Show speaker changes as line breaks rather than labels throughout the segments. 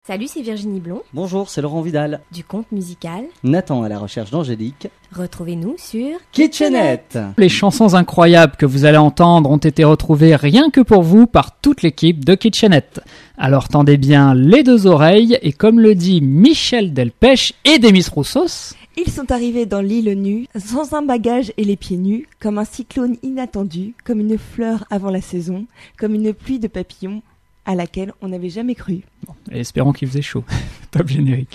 Salut, c'est Virginie Blond.
Bonjour, c'est Laurent Vidal.
Du conte musical.
Nathan à la recherche d'Angélique.
Retrouvez-nous sur
Kitchenette.
Les chansons incroyables que vous allez entendre ont été retrouvées rien que pour vous par toute l'équipe de Kitchenette. Alors tendez bien les deux oreilles et comme le dit Michel Delpech et Demis Roussos,
ils sont arrivés dans l'île nue, sans un bagage et les pieds nus, comme un cyclone inattendu, comme une fleur avant la saison, comme une pluie de papillons à laquelle on n'avait jamais cru.
Bon, et espérons qu'il faisait chaud. Top générique.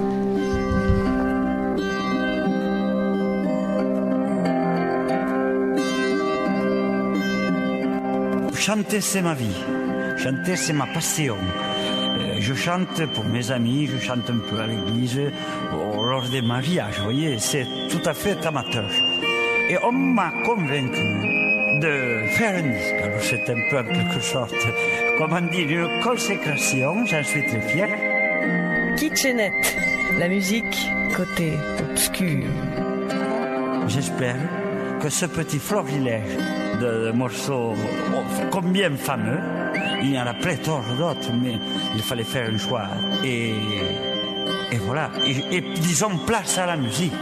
Chanter, c'est ma vie. Chanter, c'est ma passion. Je chante pour mes amis, je chante un peu à l'église, lors des mariages, vous voyez, c'est tout à fait amateur. Et on m'a convaincu de faire un disque. Alors c'est un peu en quelque sorte, comment dire, une consécration, j'en suis très fier.
Kitchenette, la musique côté obscur.
J'espère que ce petit florilège de morceaux combien fameux, il y en a pléthore d'autres, mais il fallait faire un choix. Et voilà, et disons place à la musique.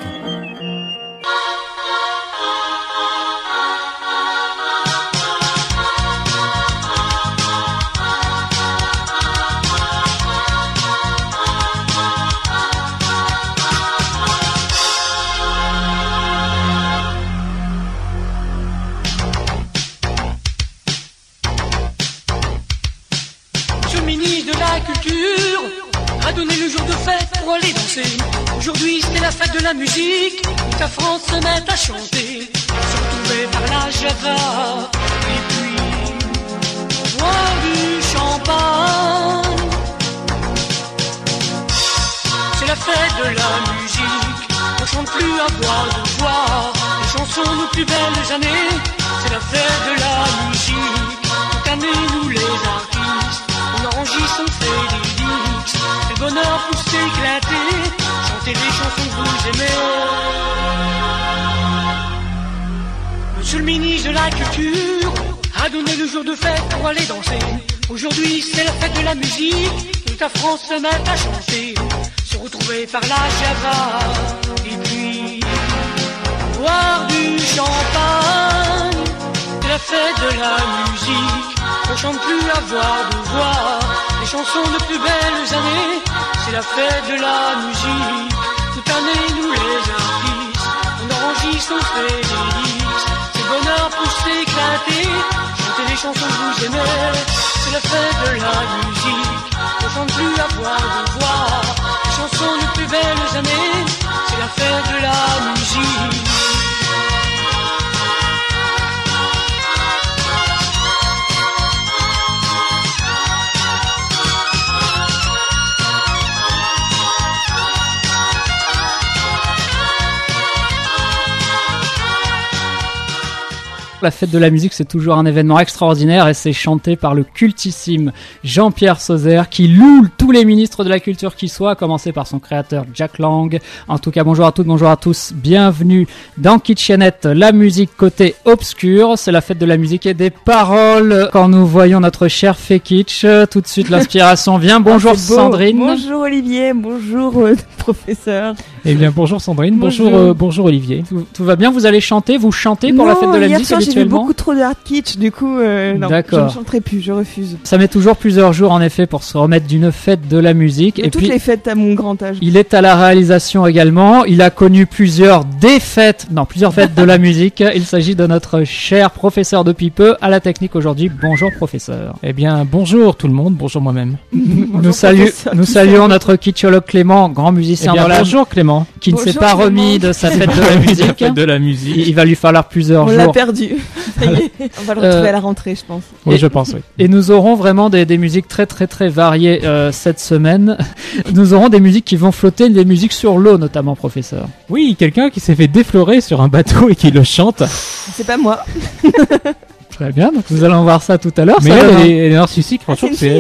A donné le jour de fête pour aller danser. Aujourd'hui c'était la fête de la musique, toute la France se met à chanter, se retrouver par la Java, et puis boire du champagne. C'est la fête de la musique, on chante plus à voix de voix, les chansons nos plus belles années. C'est la fête de la musique, toute année nous les artistes, on enregistre, on fait des disques. C'est le bonheur pour s'éclater, chanter les chansons que vous aimez. Monsieur le ministre de la Culture a donné le jour de fête pour aller danser. Aujourd'hui c'est la fête de la musique, toute la France se met à chanter, se retrouver par la Java, et puis boire du champagne. C'est la fête de la musique, on chante plus à voix de voix, les chansons de plus belles années. C'est la fête de la musique, toute année nous les artistes, on enregistre, on fait des disques. C'est le bonheur pour s'éclater, chanter les chansons que vous aimez. C'est la fête de la musique, on chante plus à voix de voix, les chansons de plus belles années. C'est la fête de la musique.
La fête de la musique, c'est toujours un événement extraordinaire et c'est chanté par le cultissime Jean-Pierre Sauzet qui loue tous les ministres de la culture qui soient, à commencer par son créateur Jack Lang. En tout cas, bonjour à toutes, bonjour à tous, bienvenue dans Kitchenette, la musique côté obscur. C'est la fête de la musique et des paroles. Quand nous voyons notre cher Fekitch, tout de suite l'inspiration vient. Bonjour Sandrine.
Bonjour Olivier, bonjour professeur.
Eh bien bonjour Sandrine, bonjour Olivier. Tout va bien, vous allez chanter, vous chantez pour la fête de la musique habituellement?
J'ai vu beaucoup trop de hard kitsch, du coup non, je ne chanterai plus, je refuse.
Ça met toujours plusieurs jours en effet pour se remettre d'une fête de la musique.
Et toutes les fêtes à mon grand âge.
Il est à la réalisation également, il a connu plusieurs fêtes de la musique. Il s'agit de notre cher professeur de Pipeux à la technique aujourd'hui. Bonjour professeur.
Eh bien bonjour tout le monde, bonjour moi-même.
Nous saluons notre kitschologue Clément, grand musicien
bonjour Clément.
Qui ne s'est pas remis de sa fête de la musique. Il va lui falloir plusieurs jours.
On l'a perdu. On va le retrouver à la rentrée, je pense.
Oui, je pense, oui.
Et nous aurons vraiment des musiques très très très variées cette semaine. Nous aurons des musiques qui vont flotter, des musiques sur l'eau notamment, professeur.
Oui, quelqu'un qui s'est fait déflorer sur un bateau et qui le chante.
C'est pas moi.
Très bien, donc nous allons voir ça tout à l'heure.
Mais elle est narcissique, franchement, c'est elle.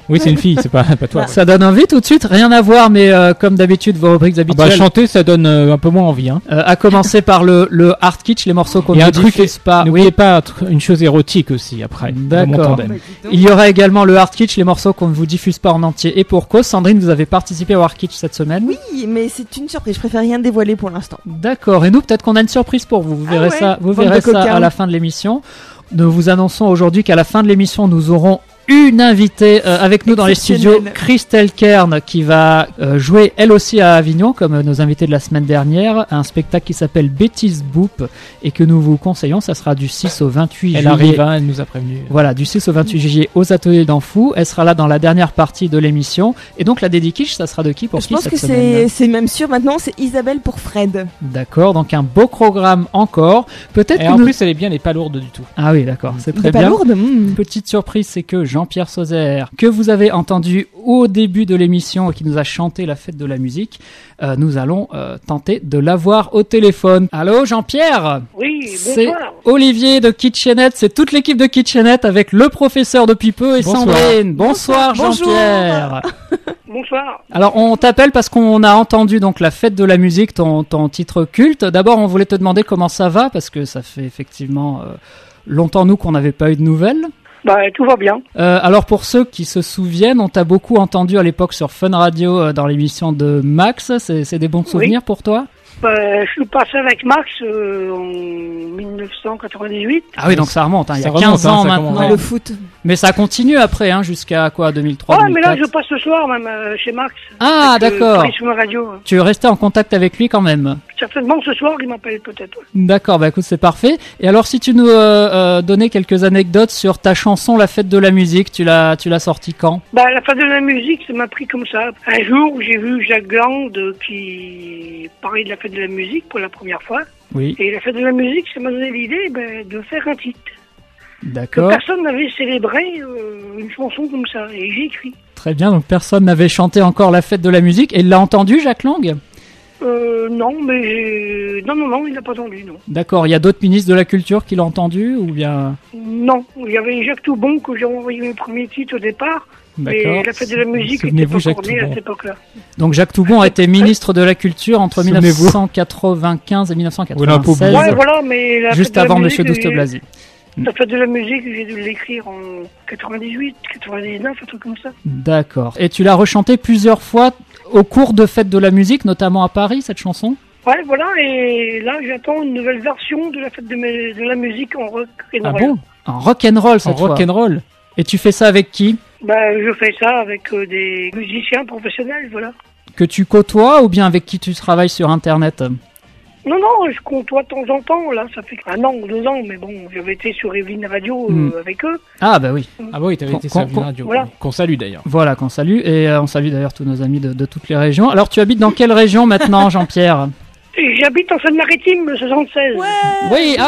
Oui, c'est une fille, c'est pas toi. Ouais.
Ça donne envie tout de suite, rien à voir, mais comme d'habitude, vos rubriques habituelles.
Chanter, ça donne un peu moins envie. Hein.
À commencer par le hard kitsch, les morceaux qu'on ne diffuse pas.
N'oubliez pas une chose érotique aussi après.
D'accord. Il y aura également le hard kitsch, les morceaux qu'on ne vous diffuse pas en entier et pour cause. Sandrine, vous avez participé au hard kitsch cette semaine.
Oui, mais c'est une surprise, je préfère rien dévoiler pour l'instant.
D'accord, et nous peut-être qu'on a une surprise pour vous. Vous verrez ça à la fin de l'émission. Nous vous annonçons aujourd'hui qu'à la fin de l'émission, nous aurons une invitée avec nous dans les studios, Christelle Kern, qui va jouer elle aussi à Avignon, comme nos invités de la semaine dernière, un spectacle qui s'appelle Bêtise Boop et que nous vous conseillons. Ça sera du 6 au 28 juillet.
Elle arrive, hein, elle nous a prévenu.
Voilà, du 6 au 28 juillet aux Ateliers d'Anfou. Elle sera là dans la dernière partie de l'émission. Et donc la dédiquiche, ça sera de qui pour qui cette semaine ?
Je pense que c'est même sûr maintenant, c'est Isabelle pour Fred.
D'accord, donc un beau programme encore. Peut-être
et en plus, elle est bien, elle n'est pas lourde du tout.
Ah oui, d'accord, c'est très
bien.
Pas
lourde.
Petite surprise, c'est que Jean-Pierre Sauzère, que vous avez entendu au début de l'émission et qui nous a chanté la fête de la musique, nous allons tenter de l'avoir au téléphone. Allô Jean-Pierre ?
Oui, bonsoir.
C'est Olivier de Kitchenette, c'est toute l'équipe de Kitchenette avec le professeur depuis peu et Sandrine. Bonsoir Jean-Pierre.
Bonsoir.
Alors on t'appelle parce qu'on a entendu donc la fête de la musique, ton titre culte. D'abord on voulait te demander comment ça va parce que ça fait effectivement longtemps nous qu'on n'avait pas eu de nouvelles.
Bah, tout va bien.
Alors pour ceux qui se souviennent, on t'a beaucoup entendu à l'époque sur Fun Radio dans l'émission de Max. C'est des bons souvenirs pour toi ?
Je suis passé avec Max en 1998.
Ah oui, donc ça remonte, il y a 15
remonte,
ans maintenant.
Le foot.
Mais ça continue après, jusqu'à quoi, 2003,
Ouais,
2004.
mais là je passe ce soir même chez Max.
Ah, d'accord.
Sur radio.
Tu es resté en contact avec lui quand même.
Certainement ce soir, il m'appelle peut-être. Ouais.
D'accord, bah écoute, c'est parfait. Et alors si tu nous donnais quelques anecdotes sur ta chanson La Fête de la Musique, tu l'as sortie quand ?
Bah, la fête de la musique, ça m'a pris comme ça. Un jour, j'ai vu Jacques Land qui parlait de la fête de la musique pour la première fois.
Oui.
Et la fête de la musique, ça m'a donné l'idée de faire un titre.
D'accord.
Que personne n'avait célébré une chanson comme ça. Et j'ai écrit.
Très bien, donc personne n'avait chanté encore La Fête de la Musique. Et il l'a entendu, Jacques Lang ?
Non, mais non, il n'a pas entendu, non.
D'accord, il y a d'autres ministres de la Culture qui l'ont entendu ou bien...
Non, il y avait Jacques Toubon que j'ai envoyé mes premiers titres au départ. Mais la fête de la musique était pas encore née à cette époque-là.
Donc Jacques Toubon a été ministre de la Culture entre 1995 et 1996,
ouais, voilà, mais
juste avant Monsieur Douste-Blazy.
La fête de la musique, j'ai dû l'écrire en 98, 99, un truc comme ça.
D'accord. Et tu l'as rechantée plusieurs fois au cours de fêtes de la musique, notamment à Paris, cette chanson ?
Ouais, voilà, et là j'attends une nouvelle version de la fête de la musique en rock and roll.
Ah bon ? En rock'n'roll cette fois.
En rock'n'roll.
Et tu fais ça avec qui ?
Je fais ça avec des musiciens professionnels, voilà.
Que tu côtoies ou bien avec qui tu travailles sur Internet ?
Non, je côtoie de temps en temps, là, ça fait 1 an ou 2 ans, mais bon, j'avais été sur Evelyne Radio avec eux.
Ah bah oui.
Ah bah oui, t'avais été sur Evelyne Radio,
voilà.
Qu'on salue d'ailleurs.
Voilà, qu'on salue, et on salue d'ailleurs tous nos amis de toutes les régions. Alors tu habites dans quelle région maintenant, Jean-Pierre ?
J'habite en Seine-Maritime, le 76.
Ouais.
Oui,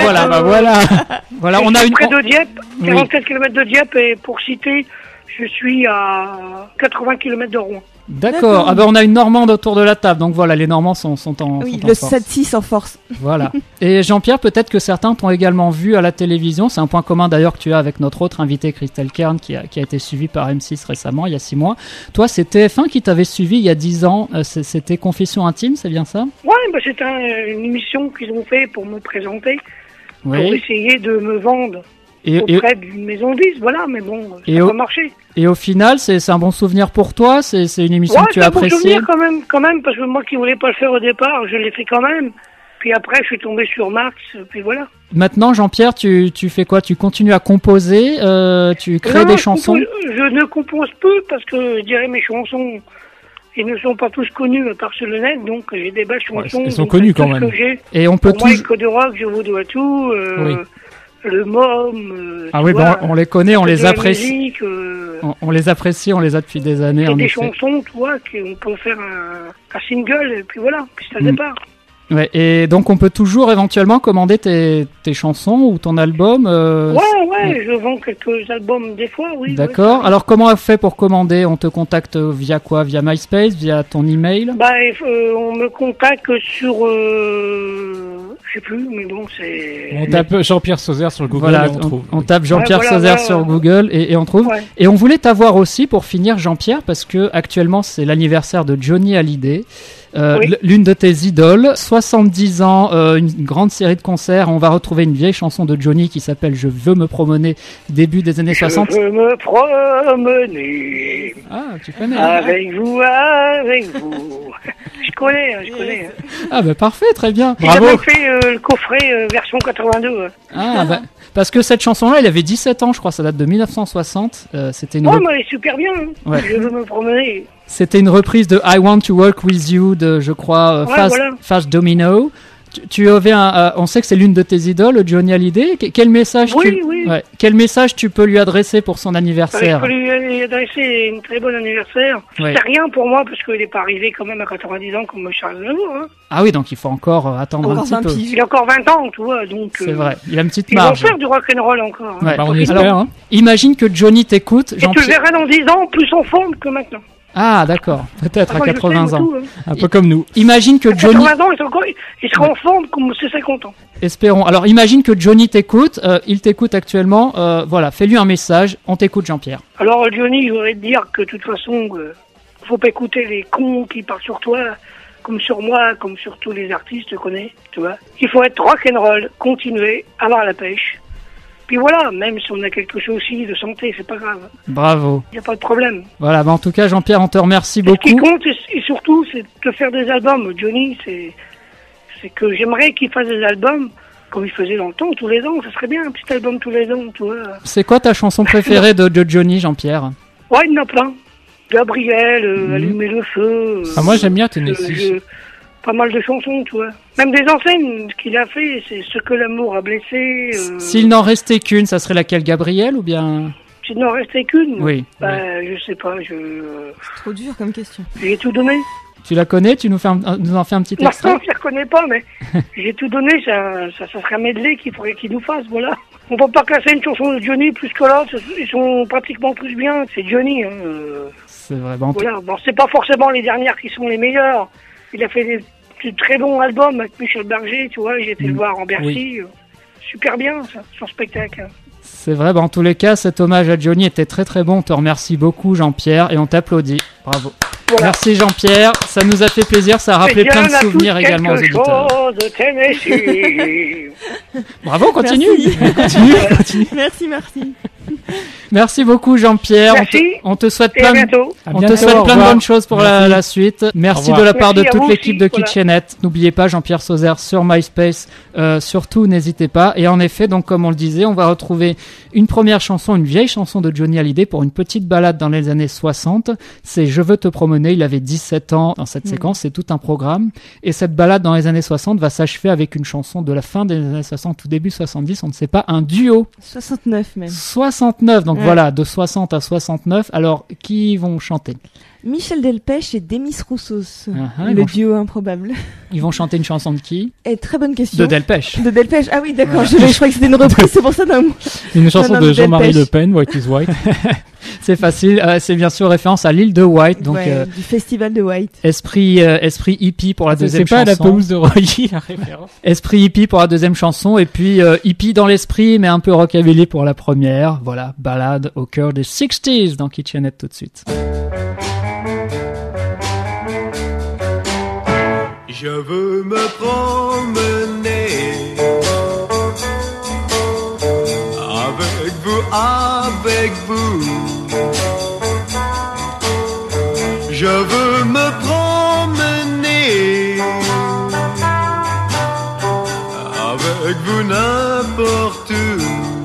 voilà, on a une...
près de Dieppe, 44 km de Dieppe, et pour citer, je suis à 80 km de Rouen.
D'accord. Ah ben on a une Normande autour de la table, donc voilà, les Normands sont en
oui,
sont
le
en force.
7-6 en force.
Voilà. Et Jean-Pierre, peut-être que certains t'ont également vu à la télévision. C'est un point commun d'ailleurs que tu as avec notre autre invité, Christelle Kern, qui a été suivi par M6 récemment, il y a 6 mois. Toi, c'est TF1 qui t'avait suivi il y a 10 ans. C'était Confession Intime, c'est bien ça ?
Ouais, c'est une émission qu'ils ont fait pour me présenter, pour essayer de me vendre. Auprès d'une maison de disques, voilà, mais bon, ça n'a pas marché.
Et au final, c'est un bon souvenir pour toi ? C'est une émission que tu as appréciée ?
Ouais, c'est un bon souvenir quand même, parce que moi qui voulais pas le faire au départ, je l'ai fait quand même. Puis après, je suis tombé sur Max, puis voilà. Maintenant,
Jean-Pierre, tu fais quoi ? Tu continues à composer ? Tu crées des chansons ?
Je ne compose peu, parce que je dirais mes chansons, ils ne sont pas tous connus par sur le net, donc j'ai des belles chansons.
Elles sont connues quand même.
Et on peut
tous... Moi, Code Rock, je vous dois tout. Le MOM.
Ah oui, on les connaît, on les apprécie. Musique, on les apprécie, on les a depuis des années.
Il y a des chansons, toi, qu'on peut faire un single, et puis voilà, puis c'est le départ.
Ouais, et donc on peut toujours éventuellement commander tes chansons ou ton album.
Ouais, je vends quelques albums des fois, oui.
D'accord. Alors comment on fait pour commander ? On te contacte via quoi ? Via MySpace, via ton email ?
On me contacte sur je sais plus, mais bon, c'est...
On tape Jean-Pierre Sauzère sur le Google
Voilà,
et on trouve.
on tape Jean-Pierre
Ouais, voilà,
Sauzère
ouais,
sur
ouais.
Google et on trouve.
Ouais.
Et on voulait t'avoir aussi pour finir, Jean-Pierre, parce que actuellement c'est l'anniversaire de Johnny Hallyday.
Oui.
L'une de tes idoles, 70 ans, une grande série de concerts. On va retrouver une vieille chanson de Johnny qui s'appelle Je veux me promener, début des années 60.
Je veux me promener
Ah, tu connais.
avec vous. Je connais.
Ah bah parfait, très bien.
Il
Bravo.
avait fait le coffret version 82.
Ah bah, parce que cette chanson-là, il avait 17 ans, je crois, ça date de 1960. C'était une
Oh, mais elle est super bien. Hein.
Ouais.
Je veux me promener.
C'était une reprise de I Want to Work With You de, je crois,
Ouais,
Fast,
voilà.
Fast Domino. Tu avais on sait que c'est l'une de tes idoles, Johnny Hallyday. Quel message
Oui, oui.
Ouais. Quel message tu peux lui adresser pour son
Je
anniversaire?
peux lui adresser une très bonne anniversaire.
Ouais.
C'est rien pour moi parce qu'il n'est pas arrivé quand même à 90 ans comme Charles Aznavour. Hein.
Ah oui, donc il faut encore attendre
Encore
un petit
20
peu.
piges.
Il a encore 20 ans, tu vois. Donc,
C'est vrai, il a une petite
Ils vont
marge.
faire du rock'n'roll encore. Hein.
Ouais.
Bah, on
Alors,
espère. Hein.
Imagine que Johnny t'écoute.
Et tu le
Jean-Pierre-
verras dans 10 ans plus en forme que maintenant.
Ah d'accord, peut-être à
Moi, je sais,
80
moi,
ans.
tout, hein.
Un peu comme nous.
Imagine que
À
Johnny...
80 ans, il sera en forme comme c'est 50 ans.
Espérons. Alors imagine que Johnny t'écoute, il t'écoute actuellement. Voilà, fais-lui un message. On t'écoute, Jean-Pierre.
Alors Johnny, je voudrais te dire que de toute façon, faut pas écouter les cons qui parlent sur toi, comme sur moi, comme sur tous les artistes, tu connais, tu vois. Il faut être rock'n'roll, continuer, avoir la pêche. Puis voilà, même si on a quelque chose aussi de santé, c'est pas grave.
Bravo.
Il n'y a pas de problème.
Voilà, bah en tout cas, Jean-Pierre, on te remercie
Ce qui
beaucoup.
compte, et surtout, c'est de faire des albums. Johnny, c'est que j'aimerais qu'il fasse des albums comme il faisait dans le temps, tous les ans. Ça serait bien, un petit album tous les ans, tu vois.
C'est quoi ta chanson préférée de Johnny, Jean-Pierre?
Ouais, il y en a plein. Gabriel, Allumer le feu.
Ah, moi, j'aime bien Tennessee.
Pas mal de chansons, tu vois. Même des anciennes, ce qu'il a fait, c'est Ce que l'amour a blessé.
S'il n'en restait qu'une, ça serait laquelle, Gabriel ou bien...
S'il n'en restait qu'une.
Oui.
Bah, je sais pas,
C'est trop dur comme question.
j'ai tout donné.
Tu la connais? Tu nous en fais un petit
Non,
extrait?
je la reconnais pas, mais j'ai tout donné, ça serait un medley qu'il faudrait qu'il nous fasse, voilà. On peut pas classer une chanson de Johnny plus que l'autre, ils sont pratiquement tous bien, c'est Johnny, hein.
C'est vrai. Bon,
Voilà, bon, c'est pas forcément les dernières qui sont les meilleures. Il a fait des très bons albums avec Michel Berger, tu vois, j'ai été le voir en Bercy. Super bien, ça, son spectacle.
c'est vrai. Bah, en tous les cas, cet hommage à Johnny était très très bon. On te remercie beaucoup, Jean-Pierre, et on t'applaudit. Bravo.
Voilà.
Merci, Jean-Pierre. Ça nous a fait plaisir. Ça a rappelé plein de souvenirs également aux auditeurs.
Tennessee.
Bravo, continue.
Merci. Merci.
Merci beaucoup, Jean-Pierre.
Merci.
On te souhaite
Et à
plein de...
bientôt.
À
On
bientôt,
te souhaite
au
plein de
revoir.
bonnes choses pour la suite. Merci
Au
de
revoir.
la part de
Merci à
toute
vous
l'équipe
aussi,
de
voilà.
Kitchenette. N'oubliez pas Jean-Pierre Sauzère sur MySpace. Surtout, n'hésitez pas. Et en effet, donc comme on le disait, on va retrouver une première chanson, une vieille chanson de Johnny Hallyday pour une petite balade dans les années 60. C'est Je veux te promener. Il avait 17 ans dans cette séquence. C'est tout un programme. Et cette balade dans les années 60 va s'achever avec une chanson de la fin des années 60 ou début 70. On ne sait pas, un duo.
69 même.
69. Donc
Ouais.
voilà, de 60 à 69. Alors, qui vont chanter?
Michel Delpech et Demis Roussos.
Ils
Le
vont-
duo improbable.
Ils vont chanter une chanson de qui?
Et très bonne question.
De Delpech.
De Delpech. Ah oui, d'accord. Je croyais que c'était une reprise, c'est pour ça. Non.
Une chanson
Non,
de
de
Jean-Marie
Delpech.
Le Pen, White is White.
C'est facile. C'est bien sûr référence à l'île de White. Donc,
Ouais, du festival de White.
esprit hippie pour la
C'est
deuxième
pas
chanson.
la pelouse de Roy, la référence.
Esprit hippie pour la deuxième chanson. Et puis, hippie dans l'esprit, mais un peu rockabilly pour la première. Voilà. Balade au cœur des 60s dans Kitchenette tout de suite.
Je veux me promener avec vous. Je veux me promener avec vous n'importe où.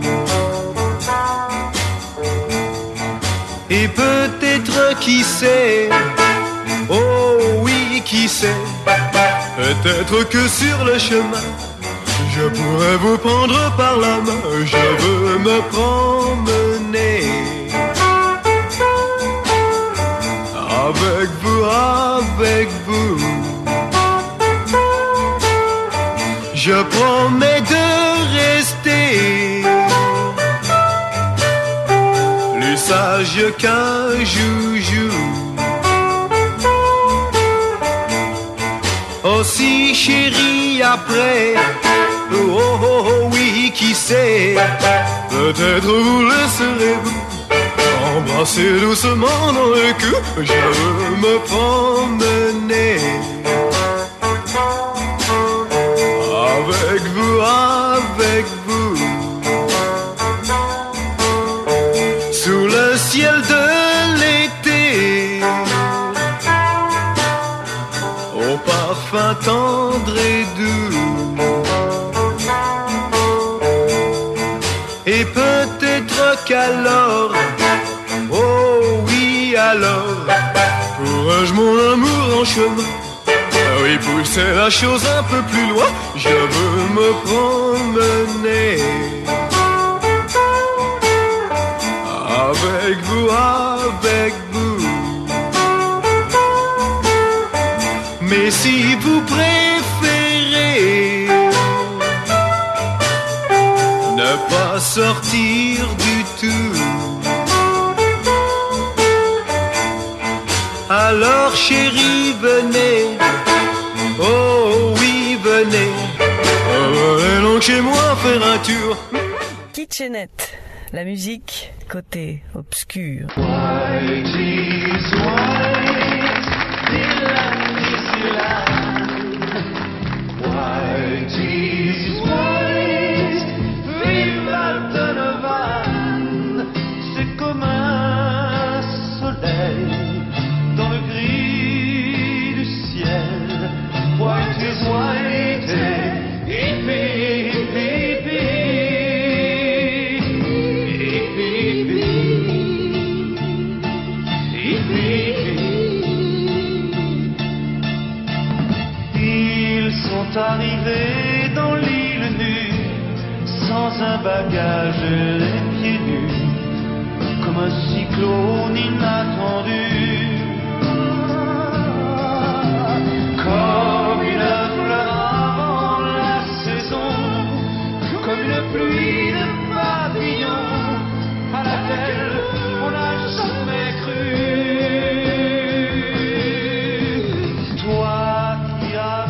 Et peut-être qui sait, oh oui qui sait, peut-être que sur le chemin je pourrais vous prendre par la main. Je veux me promener avec vous, avec vous. Je promets de rester plus sage qu'un joujou, aussi chéri après. Oh, oh, oh, oui, qui sait, peut-être vous laisserez-vous embrasser doucement dans le cou. Je veux me promener avec vous, sous le ciel de l'été, au parfum tendre et doux. Et peut-être qu'alors, oh oui alors, courage mon amour en chemin. Oui, pousser la chose un peu plus loin, je veux me promener avec vous. Mais si vous préférez ne pas sortir du tout, alors chérie venez, oh oui venez, venez donc chez moi faire un tour.
Kitchenette, la musique côté obscur.
White is white, Dylan is Dylan. White is white, vive Donovan. C'est comme un soleil dans le gris du ciel. White is white, hippie, hippie. Arrivés dans l'île nue, sans un bagage, les pieds nus, comme un cyclone inattendu, comme une fleur avant la saison, comme une pluie de papillons à laquelle on n'a jamais cru. Toi qui as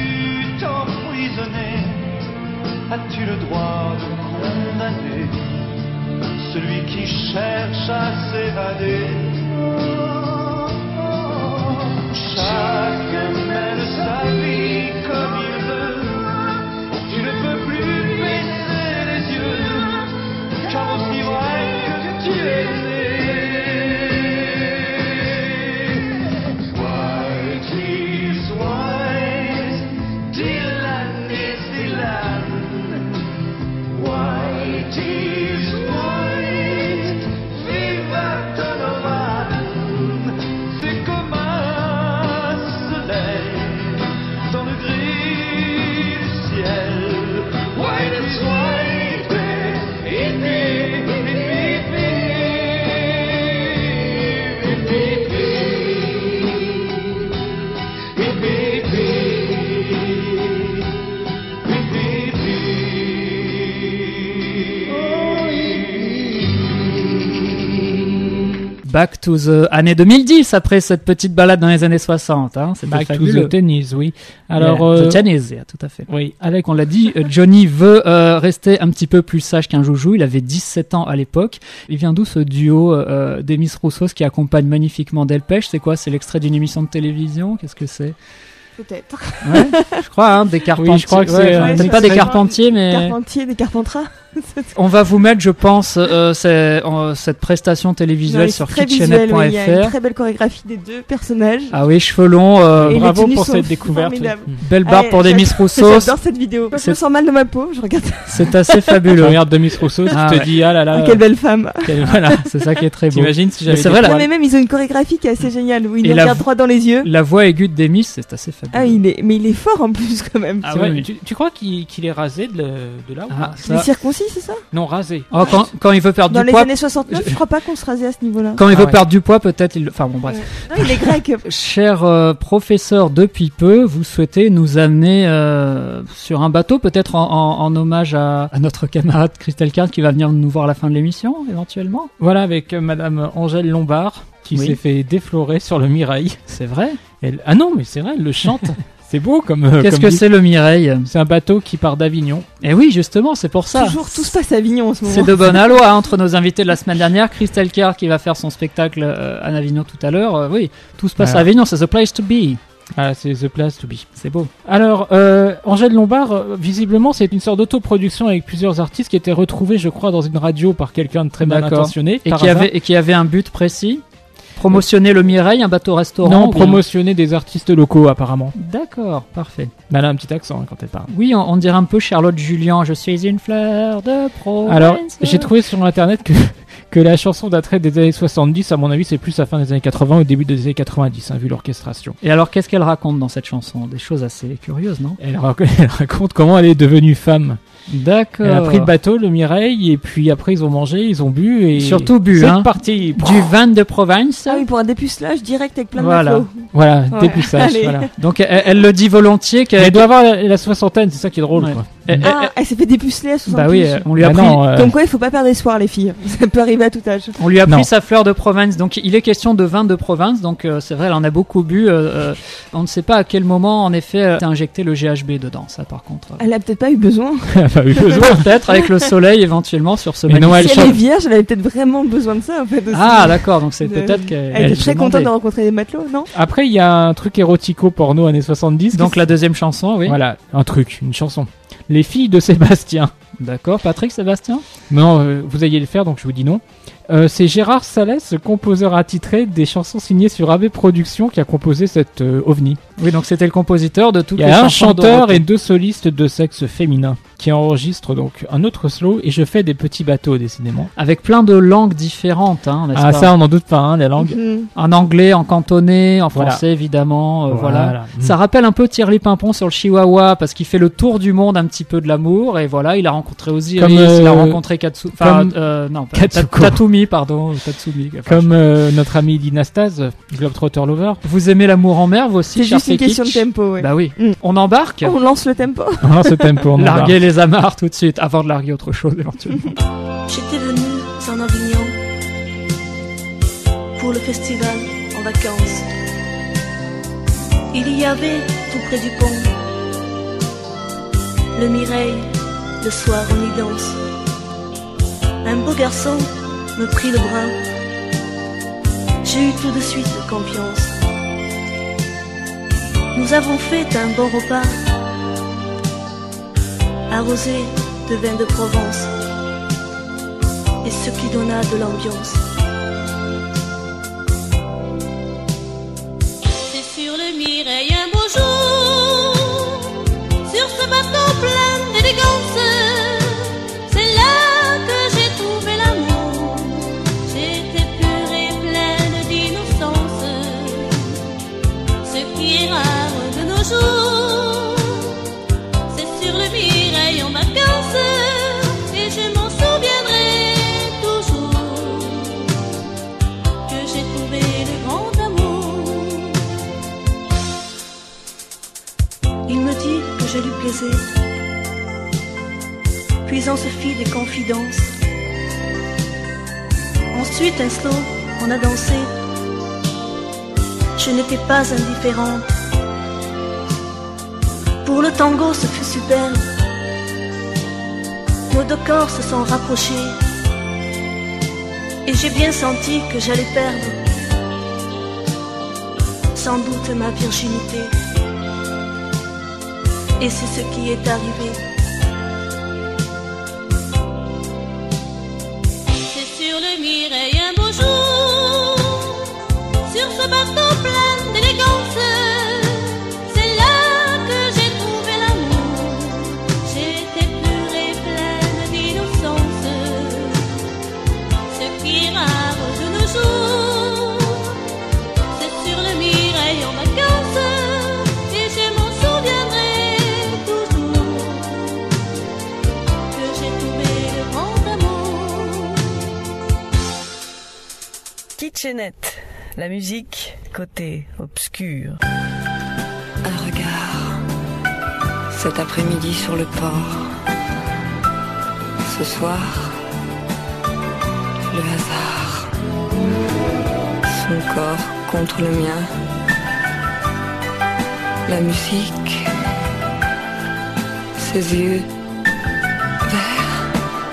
as-tu le droit de condamner celui qui cherche à s'évader? Chacun mène sa vie comme il veut. Tu ne peux plus baisser les yeux, car aussi vrai que tu es né. White is white, Dylan is Dylan. White is white, vive Donovan. C'est comme un soleil dans le gris du ciel. White is white, hippie, hippie,
Back to the année 2010 après cette petite balade dans les années 60. Hein, c'était
Back
fabuleux.
to the tennis, oui.
Alors, the tennis, yeah, tout à fait.
Oui.
Avec, on l'a dit, Johnny veut rester un petit peu plus sage qu'un joujou. Il avait 17 ans à l'époque. Il vient d'où ce duo d'Emis Roussos qui accompagne magnifiquement Delpech? C'est quoi? C'est l'extrait d'une émission de télévision? Qu'est-ce que c'est?
Peut-être.
Ouais, je crois, hein, des Carpentiers.
Oui, je crois que c'est...
peut-être pas des Carpentiers, mais...
Carpentier, des Carpentras.
On va vous mettre, je pense, cette prestation télévisuelle sur kitchenette.fr.
Oui, il y a une très belle chorégraphie des deux personnages.
Ah oui, cheveux longs.
Et
bravo
les tenues
pour
sont
cette découverte.
formidables.
Belle barbe pour Demis Roussos.
J'adore cette vidéo. Je me sens mal dans ma peau, je regarde.
C'est assez
Je
fabuleux.
regarde Demis Roussos,
Ah
tu te
ouais.
dis, ah là là.
Quelle belle femme.
Voilà, c'est ça qui est très beau.
T'imagines si j'avais
c'est
des
vrai, là.
Non,
poils.
mais même ils ont une chorégraphie qui est assez géniale où il
Et
nous
la
regarde droit dans les yeux.
La voix aiguë de Demis, c'est assez fabuleux.
Ah, il est fort en plus quand même.
Ah
C'est
ouais,
vrai.
tu crois qu'il est rasé de là ou
Ah,
pas
Il est
ça.
circoncis, c'est ça?
Non, rasé.
Oh, quand il veut perdre
Dans
du
les
poids,
années 69, je crois pas qu'on se rasait à ce niveau-là.
quand il veut
ouais.
perdre du poids, peut-être il. Enfin bon, bref.
Non, il est grec.
Cher professeur, depuis peu, vous souhaitez nous amener sur un bateau, peut-être en hommage à notre camarade Christelle Card qui va venir nous voir à la fin de l'émission, éventuellement.
Voilà, avec Madame Angèle Lombard, qui
Oui.
s'est fait déflorer sur le Mirail.
C'est vrai.
Ah non, mais c'est vrai, elle le chante. C'est beau comme.
Qu'est-ce
comme
que c'est le Mireille?
C'est un bateau qui part d'Avignon.
Et oui, justement, c'est pour ça.
Toujours tout se passe à Avignon en ce moment.
C'est de bonne aloi hein, entre nos invités de la semaine dernière, Christelle Kerr qui va faire son spectacle à Avignon tout à l'heure. Oui, tout se passe à Avignon, c'est the place to be.
Ah, c'est the place to be.
C'est beau.
Alors, Angèle Lombard, visiblement, c'est une sorte d'autoproduction avec plusieurs artistes qui étaient retrouvés, je crois, dans une radio par quelqu'un de très mal intentionné.
Et qui avait un but précis. Promotionner le Mireille, un bateau-restaurant.
Non, promotionner des artistes locaux, apparemment.
D'accord, parfait.
Elle a un petit accent quand elle parle.
Oui, on dirait un peu Charlotte Julien. Je suis une fleur de province.
Alors, j'ai trouvé sur internet que la chanson daterait des années 70. À mon avis, c'est plus à la fin des années 80 ou début des années 90, vu l'orchestration.
Et alors, qu'est-ce qu'elle raconte dans cette chanson? Des choses assez curieuses, non?
Elle raconte comment elle est devenue femme.
D'accord.
Elle a pris le bateau, le Mireille, et puis après ils ont mangé, ils ont bu et
surtout bu.
C'est parti.
Du vin de province.
Ah oui, pour un dépucelage direct avec plein de
voilà.
matelots.
Voilà, dépucelage. Voilà.
Donc elle le dit volontiers qu'elle
doit avoir la soixantaine, c'est ça qui est drôle.
Ouais.
Quoi.
Elle s'est fait dépuceler à 60
Bah oui, on lui a pris.
Comme quoi, il faut pas perdre espoir, les filles. Ça peut arriver à tout âge.
On lui a pris sa fleur de province. Donc il est question de vin de province. Donc c'est vrai, elle en a beaucoup bu. On ne sait pas à quel moment, en effet, elle a injecté le GHB dedans. Ça, par contre.
Elle a peut-être pas eu besoin.
Elle a pas eu besoin.
Peut-être avec le soleil éventuellement sur ce
magnifique.
Si elle est vierge, elle avait peut-être vraiment besoin de ça en fait. Aussi.
Ah d'accord, donc c'est peut-être qu'elle
était très contente de rencontrer des matelots, non?
Après il y a un truc érotico-porno années 70.
Donc la deuxième chanson, oui.
Voilà, une chanson. Les filles de Sébastien.
D'accord, Patrick Sébastien?
Non, vous alliez le faire donc je vous dis non. C'est Gérard Salès, composeur attitré des chansons signées sur AB Productions, qui a composé cette OVNI.
Oui, donc c'était le compositeur de toutes les
chansons. Il y a un
chansons
chanteur et 2 solistes de sexe féminin qui enregistrent donc un autre slow et je fais des petits bateaux décidément.
Avec plein de langues différentes, hein, n'est-ce pas?
Ça on n'en doute pas, hein, les langues.
En anglais, en cantonais, en français évidemment, voilà. Ça rappelle un peu Thierry Pimpon sur le Chihuahua parce qu'il fait le tour du monde un petit peu de l'amour et voilà, il a rencontré Osiris, il a rencontré Tatsumi, pardon, Tatsumi.
Comme notre ami Dinastase, Globetrotter Lover.
Vous aimez l'amour en mer, vous aussi?
C'est juste une question de tempo, oui.
Bah oui. On embarque?
On lance le tempo.
On lance le tempo, on embarque.
Larguer les amarres tout de suite, avant de larguer autre chose éventuellement.
J'étais venue en Avignon pour le festival en vacances. Il y avait tout près du pont le Mireille, le soir on y danse. Un beau garçon me prit le bras. J'ai eu tout de suite confiance. Nous avons fait un bon repas arrosé de vin de Provence et ce qui donna de l'ambiance. C'est sur le Mireille un beau jour, sur ce bateau plein d'élégance, c'est là que j'ai trouvé l'amour. J'étais pure et pleine d'innocence, ce qui est rare de nos jours. C'est sur le Mireille en vacances et je m'en souviendrai toujours que j'ai trouvé le grand amour. Il me dit que je lui plaisais, puis on se fit des confidences. Ensuite un slow, on a dansé. Je n'étais pas indifférente. Pour le tango, ce fut superbe. Nos deux corps se sont rapprochés et j'ai bien senti que j'allais perdre sans doute ma virginité. Et c'est ce qui est arrivé. C'est sur le Mireille un beau jour, sur ce bateau plein d'élégance, c'est là que j'ai trouvé l'amour. J'étais pure et pleine d'innocence, ce qui est rare de nos jours. C'est sur le Mireille en vacances et je m'en souviendrai toujours que j'ai trouvé le grand amour.
Kitchenette, la musique côté obscur.
Un regard, cet après-midi sur le port. Ce soir, le hasard. Son corps contre le mien. la musique, ses yeux verts.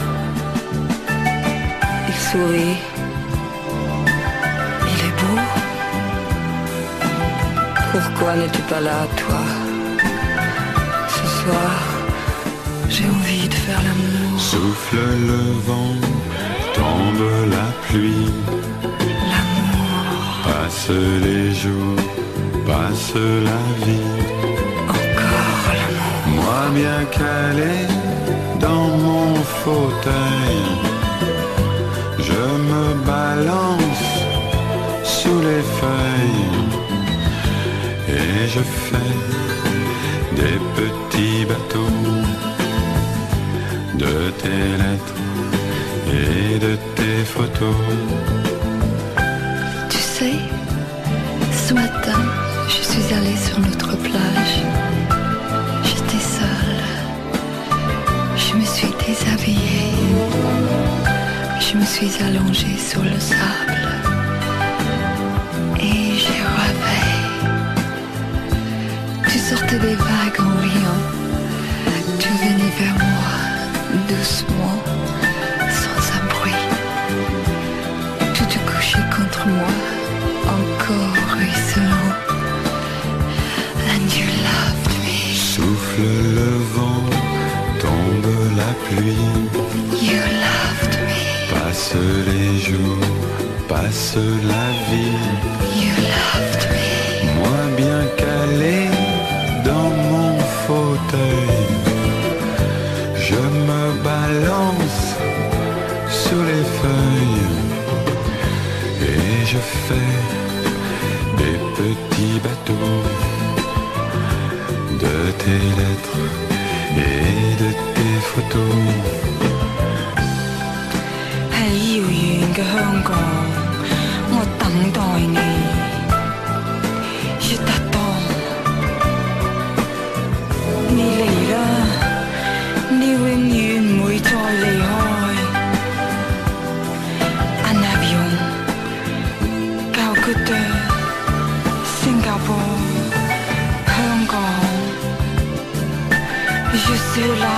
Il sourit, il est beau. Pourquoi n'es-tu pas là, toi? Ce soir, j'ai envie de faire l'amour.
Souffle le vent, tombe la pluie.
L'amour.
Passe les jours, passe la vie.
Encore l'amour.
Moi bien calé dans mon fauteuil, je me balance sous les feuilles et je fais des petits bateaux de tes lettres et de tes photos.
Tu sais, ce matin, je suis allée sur notre plage. J'étais seule. Je me suis déshabillée. Je me suis allongée sur le sable. Et j'ai rêvé. Tu sortais des vagues en riant. Tu venais vers moi, doucement, sans un bruit. Tu te couchais contre moi, encore ruisselant. And you loved me.
Souffle le vent, tombe la pluie.
You loved me.
Passe les jours, passe la vie.
You loved me.
Moi bien calé dans mon fauteuil, je me balance sous les feuilles et je fais des petits bateaux de tes lettres et de tes photos.
喺遙遠嘅香港，我等待你。Je t'attends。你嚟啦，你永遠唔會再離開。Un avion, Calcutta, 新加坡，香港。Je suis là,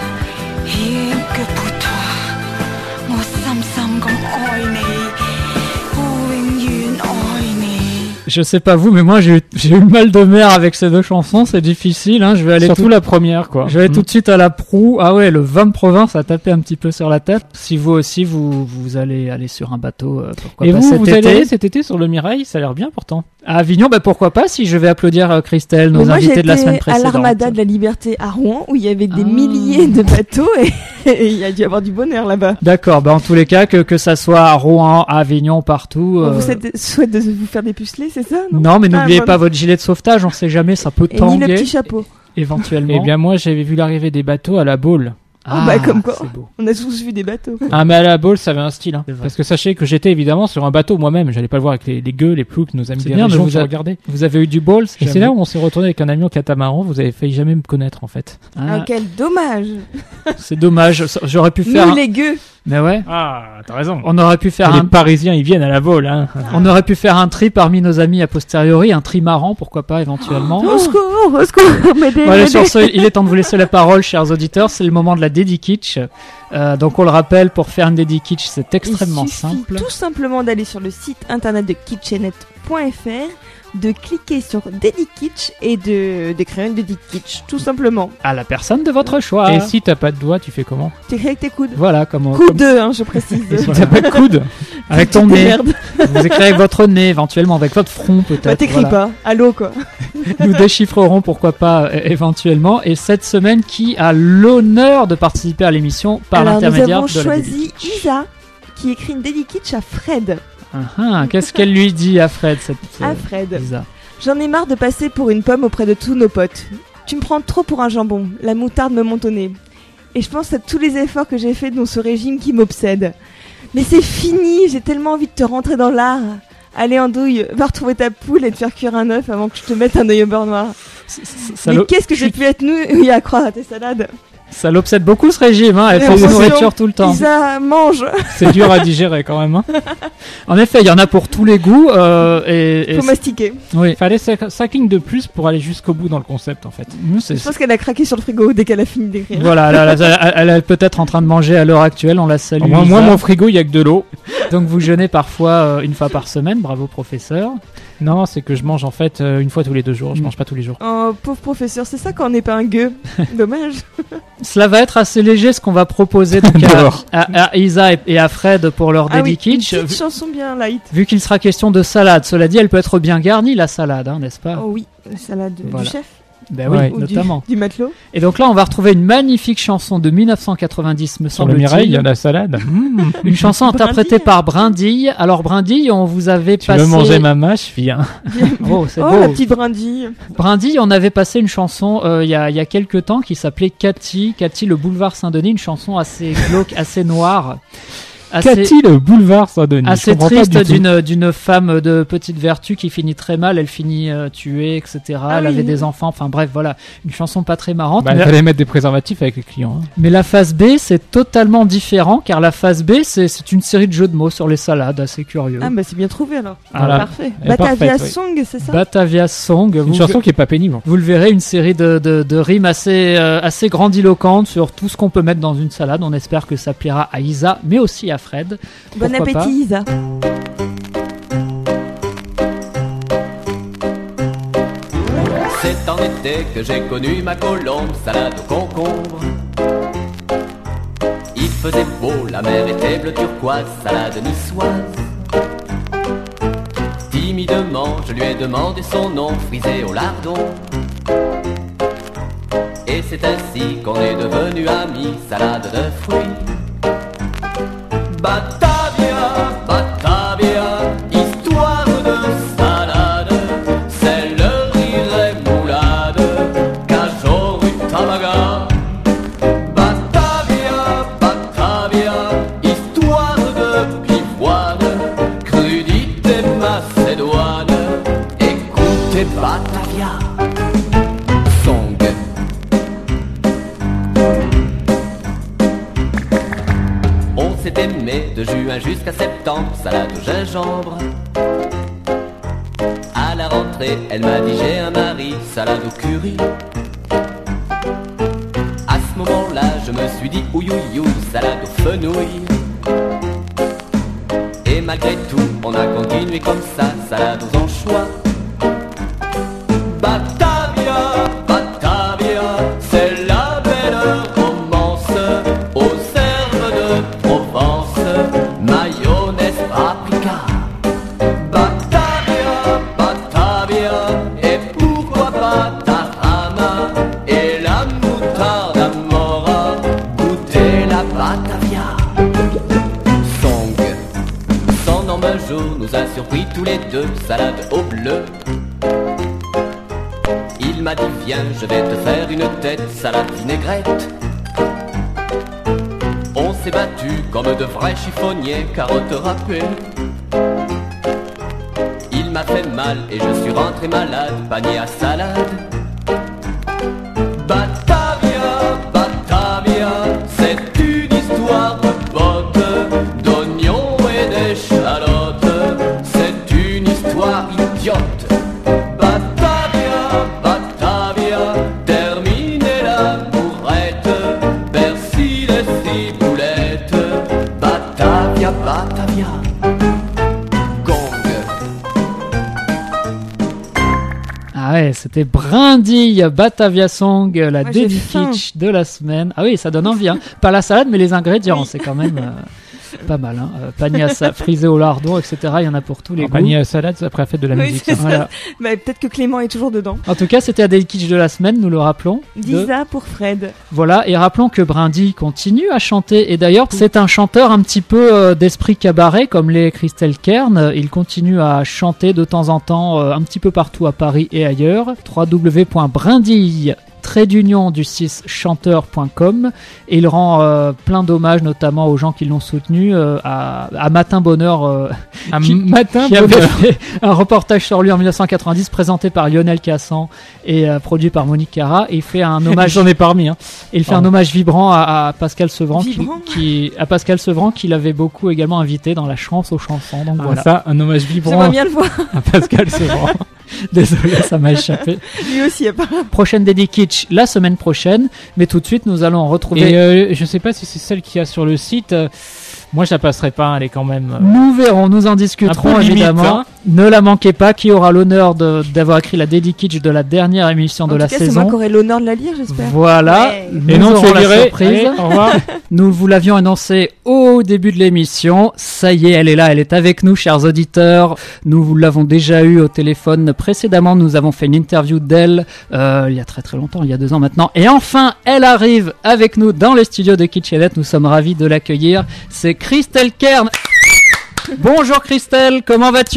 rien que pour toi。我深深咁愛你，我永遠愛你。
Je sais pas vous, mais moi j'ai eu le mal de mer avec ces deux chansons, c'est difficile. Hein. Je vais aller
Surtout la première, quoi.
Je vais tout de suite à la proue. Ah ouais, le vin de province a tapé un petit peu sur la tête. Si vous aussi vous allez aller sur un bateau, pourquoi
Et
pas
vous,
cet
vous
été.
allez aller cet été sur le Mirail, ça a l'air bien pourtant.
À Avignon, bah pourquoi pas si je vais applaudir Christelle, nos
Moi,
invités de la semaine
j'étais à
précédente.
l'Armada de la Liberté à Rouen où il y avait des milliers de bateaux et il y a dû y avoir du bonheur là-bas.
D'accord, bah en tous les cas que ça soit à Rouen, à Avignon, partout.
On vous souhaite de vous faire dépuceler, c'est ça?
Non, mais n'oubliez pas votre gilet de sauvetage, on sait jamais, ça peut
Et
tanguer.
ni le petit chapeau.
Éventuellement.
Eh bien moi j'avais vu l'arrivée des bateaux à la Baule.
Ah, bah comme quoi,
c'est beau.
on a tous vu des bateaux.
Ah mais à la Baule ça avait un style hein. Parce que sachez que j'étais évidemment sur un bateau moi-même, j'allais pas le voir avec les gueux, les ploucs, nos amis
C'est
des
bien de
régions
vous
qui regardaient.
Vous avez eu du bol,
Et c'est là où on s'est retrouvé avec un ami au catamaran, vous avez failli jamais me connaître en fait.
Ah, quel dommage.
C'est dommage, j'aurais pu faire...
Nous les gueux.
Mais ouais.
Ah, t'as raison.
On aurait pu faire
Les Parisiens, ils viennent à la Baule hein.
On aurait pu faire un tri parmi nos amis a posteriori, un tri marrant, pourquoi pas éventuellement.
Au secours, m'aidez,
Bon, allez,
m'aidez.
sur ce, il est temps de vous laisser la parole, chers auditeurs. C'est le moment de la dédikitsch. Donc, on le rappelle, pour faire une dédikitsch, c'est extrêmement
Il suffit
simple.
tout simplement d'aller sur le site internet de kitchenette.fr, de cliquer sur Dédikitsch et de créer une Dédikitsch, tout simplement.
À la personne de votre choix.
Et si t'as pas de doigts, tu fais comment?
Tu écris avec tes coudes.
Voilà, comme
Coude 2, hein, je précise.
Et si t'as pas de coude, avec ton
Tu
nez.
t'emmerdes.
Vous écrivez avec votre nez, éventuellement, avec votre front, peut-être.
Bah, t'écris
voilà.
pas. Allô, quoi.
Nous déchiffrerons, pourquoi pas, éventuellement. Et cette semaine, qui a l'honneur de participer à l'émission par
Alors, nous
l'intermédiaire
avons
de la
choisi
Dédikitsch.
Isa, qui écrit une Dédikitsch à Fred.
Qu'est-ce qu'elle lui dit à Fred, cette
À Fred.
Isa.
J'en ai marre de passer pour une pomme auprès de tous nos potes. Tu me prends trop pour un jambon, la moutarde me monte au nez. Et je pense à tous les efforts que j'ai faits dans ce régime qui m'obsède. Mais c'est fini, j'ai tellement envie de te rentrer dans l'art. Allez Andouille, va retrouver ta poule et te faire cuire un œuf avant que je te mette un œil au beurre noir. Mais qu'est-ce que j'ai pu être nouille à croire à tes salades.
Ça l'obsède beaucoup ce régime, hein. Elle
J'ai
fait de
l'impression
nourriture tout le temps.
Isa mange.
C'est dur à digérer quand même. Hein.
En effet, il y en a pour tous les goûts. Et
Faut mastiquer.
oui.
Fallait 5 lignes de plus pour aller jusqu'au bout dans le concept en fait.
C'est-
Je pense qu'elle a craqué sur le frigo dès qu'elle a fini d'écrire.
Voilà, elle est peut-être en train de manger à l'heure actuelle. On la salue.
Moi,
Isa.
mon frigo, il y a que de l'eau.
Donc vous jeûnez parfois une fois par semaine. Bravo professeur.
Non, c'est que je mange en fait une fois tous les 2 jours. Je mange pas tous les jours.
Oh, pauvre professeur, c'est ça quand on n'est pas un gueux. Dommage.
Cela va être assez léger ce qu'on va proposer donc
D'accord.
à Isa et à Fred pour leur
Ah oui, une
Kitsch.
petite chanson bien light.
Vu qu'il sera question de salade, cela dit, elle peut être bien garnie la salade, hein, n'est-ce pas?
Oh oui, la salade
Voilà.
du chef.
Ben oui,
Ouais.
Ou
notamment.
du matelot.
Et donc là, on va retrouver une magnifique chanson de 1990, me
Sur le
semble-t-il.
Mireille, il y a la salade.
Une chanson interprétée par Brindille. Alors Brindille, on vous avait
Tu
passé...
veux manger ma mâche, fille hein.
Oh, c'est
Oh,
beau.
la petite brindille.
Brindille, on avait passé une chanson il y a quelques temps qui s'appelait Cathy, le boulevard Saint-Denis, une chanson assez glauque, assez noire.
Cathy, le boulevard Saint-Denis.
Assez
Je comprends pas
triste
du tout.
d'une femme de petite vertu qui finit très mal, elle finit tuée, etc. Elle
oui.
avait des enfants, enfin bref, voilà, une chanson pas très marrante.
Bah, il
mais,
fallait mettre des préservatifs avec les clients. Hein.
mais la phase B, c'est totalement différent, car la phase B, c'est une série de jeux de mots sur les salades, assez curieux.
Ah bah c'est bien trouvé alors.
Voilà.
Parfait.
Elle est
Batavia
parfaite, ouais.
Song, c'est ça?
Batavia Song,
Une chanson qui est pas pénible.
vous le verrez, une série de rimes assez grandiloquentes sur tout ce qu'on peut mettre dans une salade. On espère que ça plaira à Isa, mais aussi à Fred.
Bon
Pourquoi pas.
appétit, Isa.
C'est en été que j'ai connu ma colombe, salade au concombre. Il faisait beau, la mer était bleu turquoise, salade niçoise. Timidement, je lui ai demandé son nom, frisé au lardon. Et c'est ainsi qu'on est devenus amis, salade de fruits. Batavia, Batavia, histoire de salade, c'est le rire moulade, cajot rue Tamaga. Batavia, Batavia, histoire de pivoine, crudité macédoine, écoutez Batavia. Song. On s'est aimé de juin jusqu'à septembre, salade au gingembre. À la rentrée, elle m'a dit j'ai un mari, salade au curry. À ce moment-là, je me suis dit ouïouïou, salade au fenouil. Et malgré tout, on a continué comme ça, salade aux anchois. Batavia, Batavia, c'est la belle romance aux herbes de Provence, mayonnaise, paprika. Batavia, Batavia, et pourquoi pas Tahama et la moutarde Amora, goûtez la Batavia. Song. Son nom un jour nous a surpris tous les deux, salade au bleu. Il m'a dit viens, je vais te faire une tête, salade vinaigrette. On s'est battu comme de vrais chiffonniers, carottes râpées. Il m'a fait mal et je suis rentré malade, panier à salade. Batavia, Batavia, c'est une histoire de bottes, d'oignons et d'échalotes. C'est une histoire idiote. Batavia, Batavia, terminez la bourrette, persil et ciboulette. Batavia, Batavia, gong.
Ah ouais, c'était Brindille, Batavia Song, la
Moi, j'ai
Daily
faim.
Kitsch de la semaine. Ah oui, ça donne envie, hein. Pas la salade, mais les ingrédients, c'est quand même pas mal, hein. Panier frisé au lardon, etc. Il y en a pour tous les
Un
goûts.
panier à salade, c'est après la fête de la
Oui,
musique.
c'est
ça.
ça.
Voilà.
Bah, peut-être que Clément est toujours dedans.
En tout cas, c'était la Daily Kitsch de la semaine, nous le rappelons. De-
D'Isa pour Fred.
Voilà, et rappelons que Brindille continue à chanter. Et d'ailleurs, c'est un chanteur un petit peu d'esprit cabaret, comme les Christelle Kern. Il continue à chanter de temps en temps un petit peu partout à Paris et ailleurs. www.brindille-du-6 chanteur.com et il rend plein d'hommages notamment aux gens qui l'ont soutenu, à Matin Bonheur qui avait fait un reportage sur lui en 1990 présenté par Lionel Cassan et produit par Monique Cara, et il fait un hommage
j'en ai pas remis
il fait un hommage vibrant à Pascal Sevran qui l'avait beaucoup également invité dans la chance aux chansons, donc voilà.
Ça, un hommage vibrant
J'aimerais bien le voir.
à Pascal Sevran.
Désolé, ça m'a échappé.
Lui aussi apparemment.
Prochaine Dédi Kitsch la semaine prochaine, mais tout de suite nous allons retrouver.
Et je sais pas si c'est celle qu'il y a sur le site. Moi, je la passerai pas, elle est quand même.
Nous verrons, nous en discuterons évidemment.
Limite, hein.
Ne la manquez pas, qui aura l'honneur d'avoir écrit la Dédi Kitsch de la dernière émission de la saison.
C'est moi qui aurai l'honneur de la lire, j'espère.
Voilà.
Ouais.
Nous
Et non,
aurons
tu
la
lirais.
surprise.
Allez, au revoir.
Nous vous l'avions annoncé au début de l'émission. Ça y est, elle est là, elle est avec nous, chers auditeurs. Nous vous l'avons déjà eu au téléphone précédemment. Nous avons fait une interview d'elle il y a très très longtemps, il y a 2 ans maintenant. Et enfin, elle arrive avec nous dans les studios de Kitchenette. Nous sommes ravis de l'accueillir. C'est Christelle Kern. Bonjour Christelle, comment vas-tu ?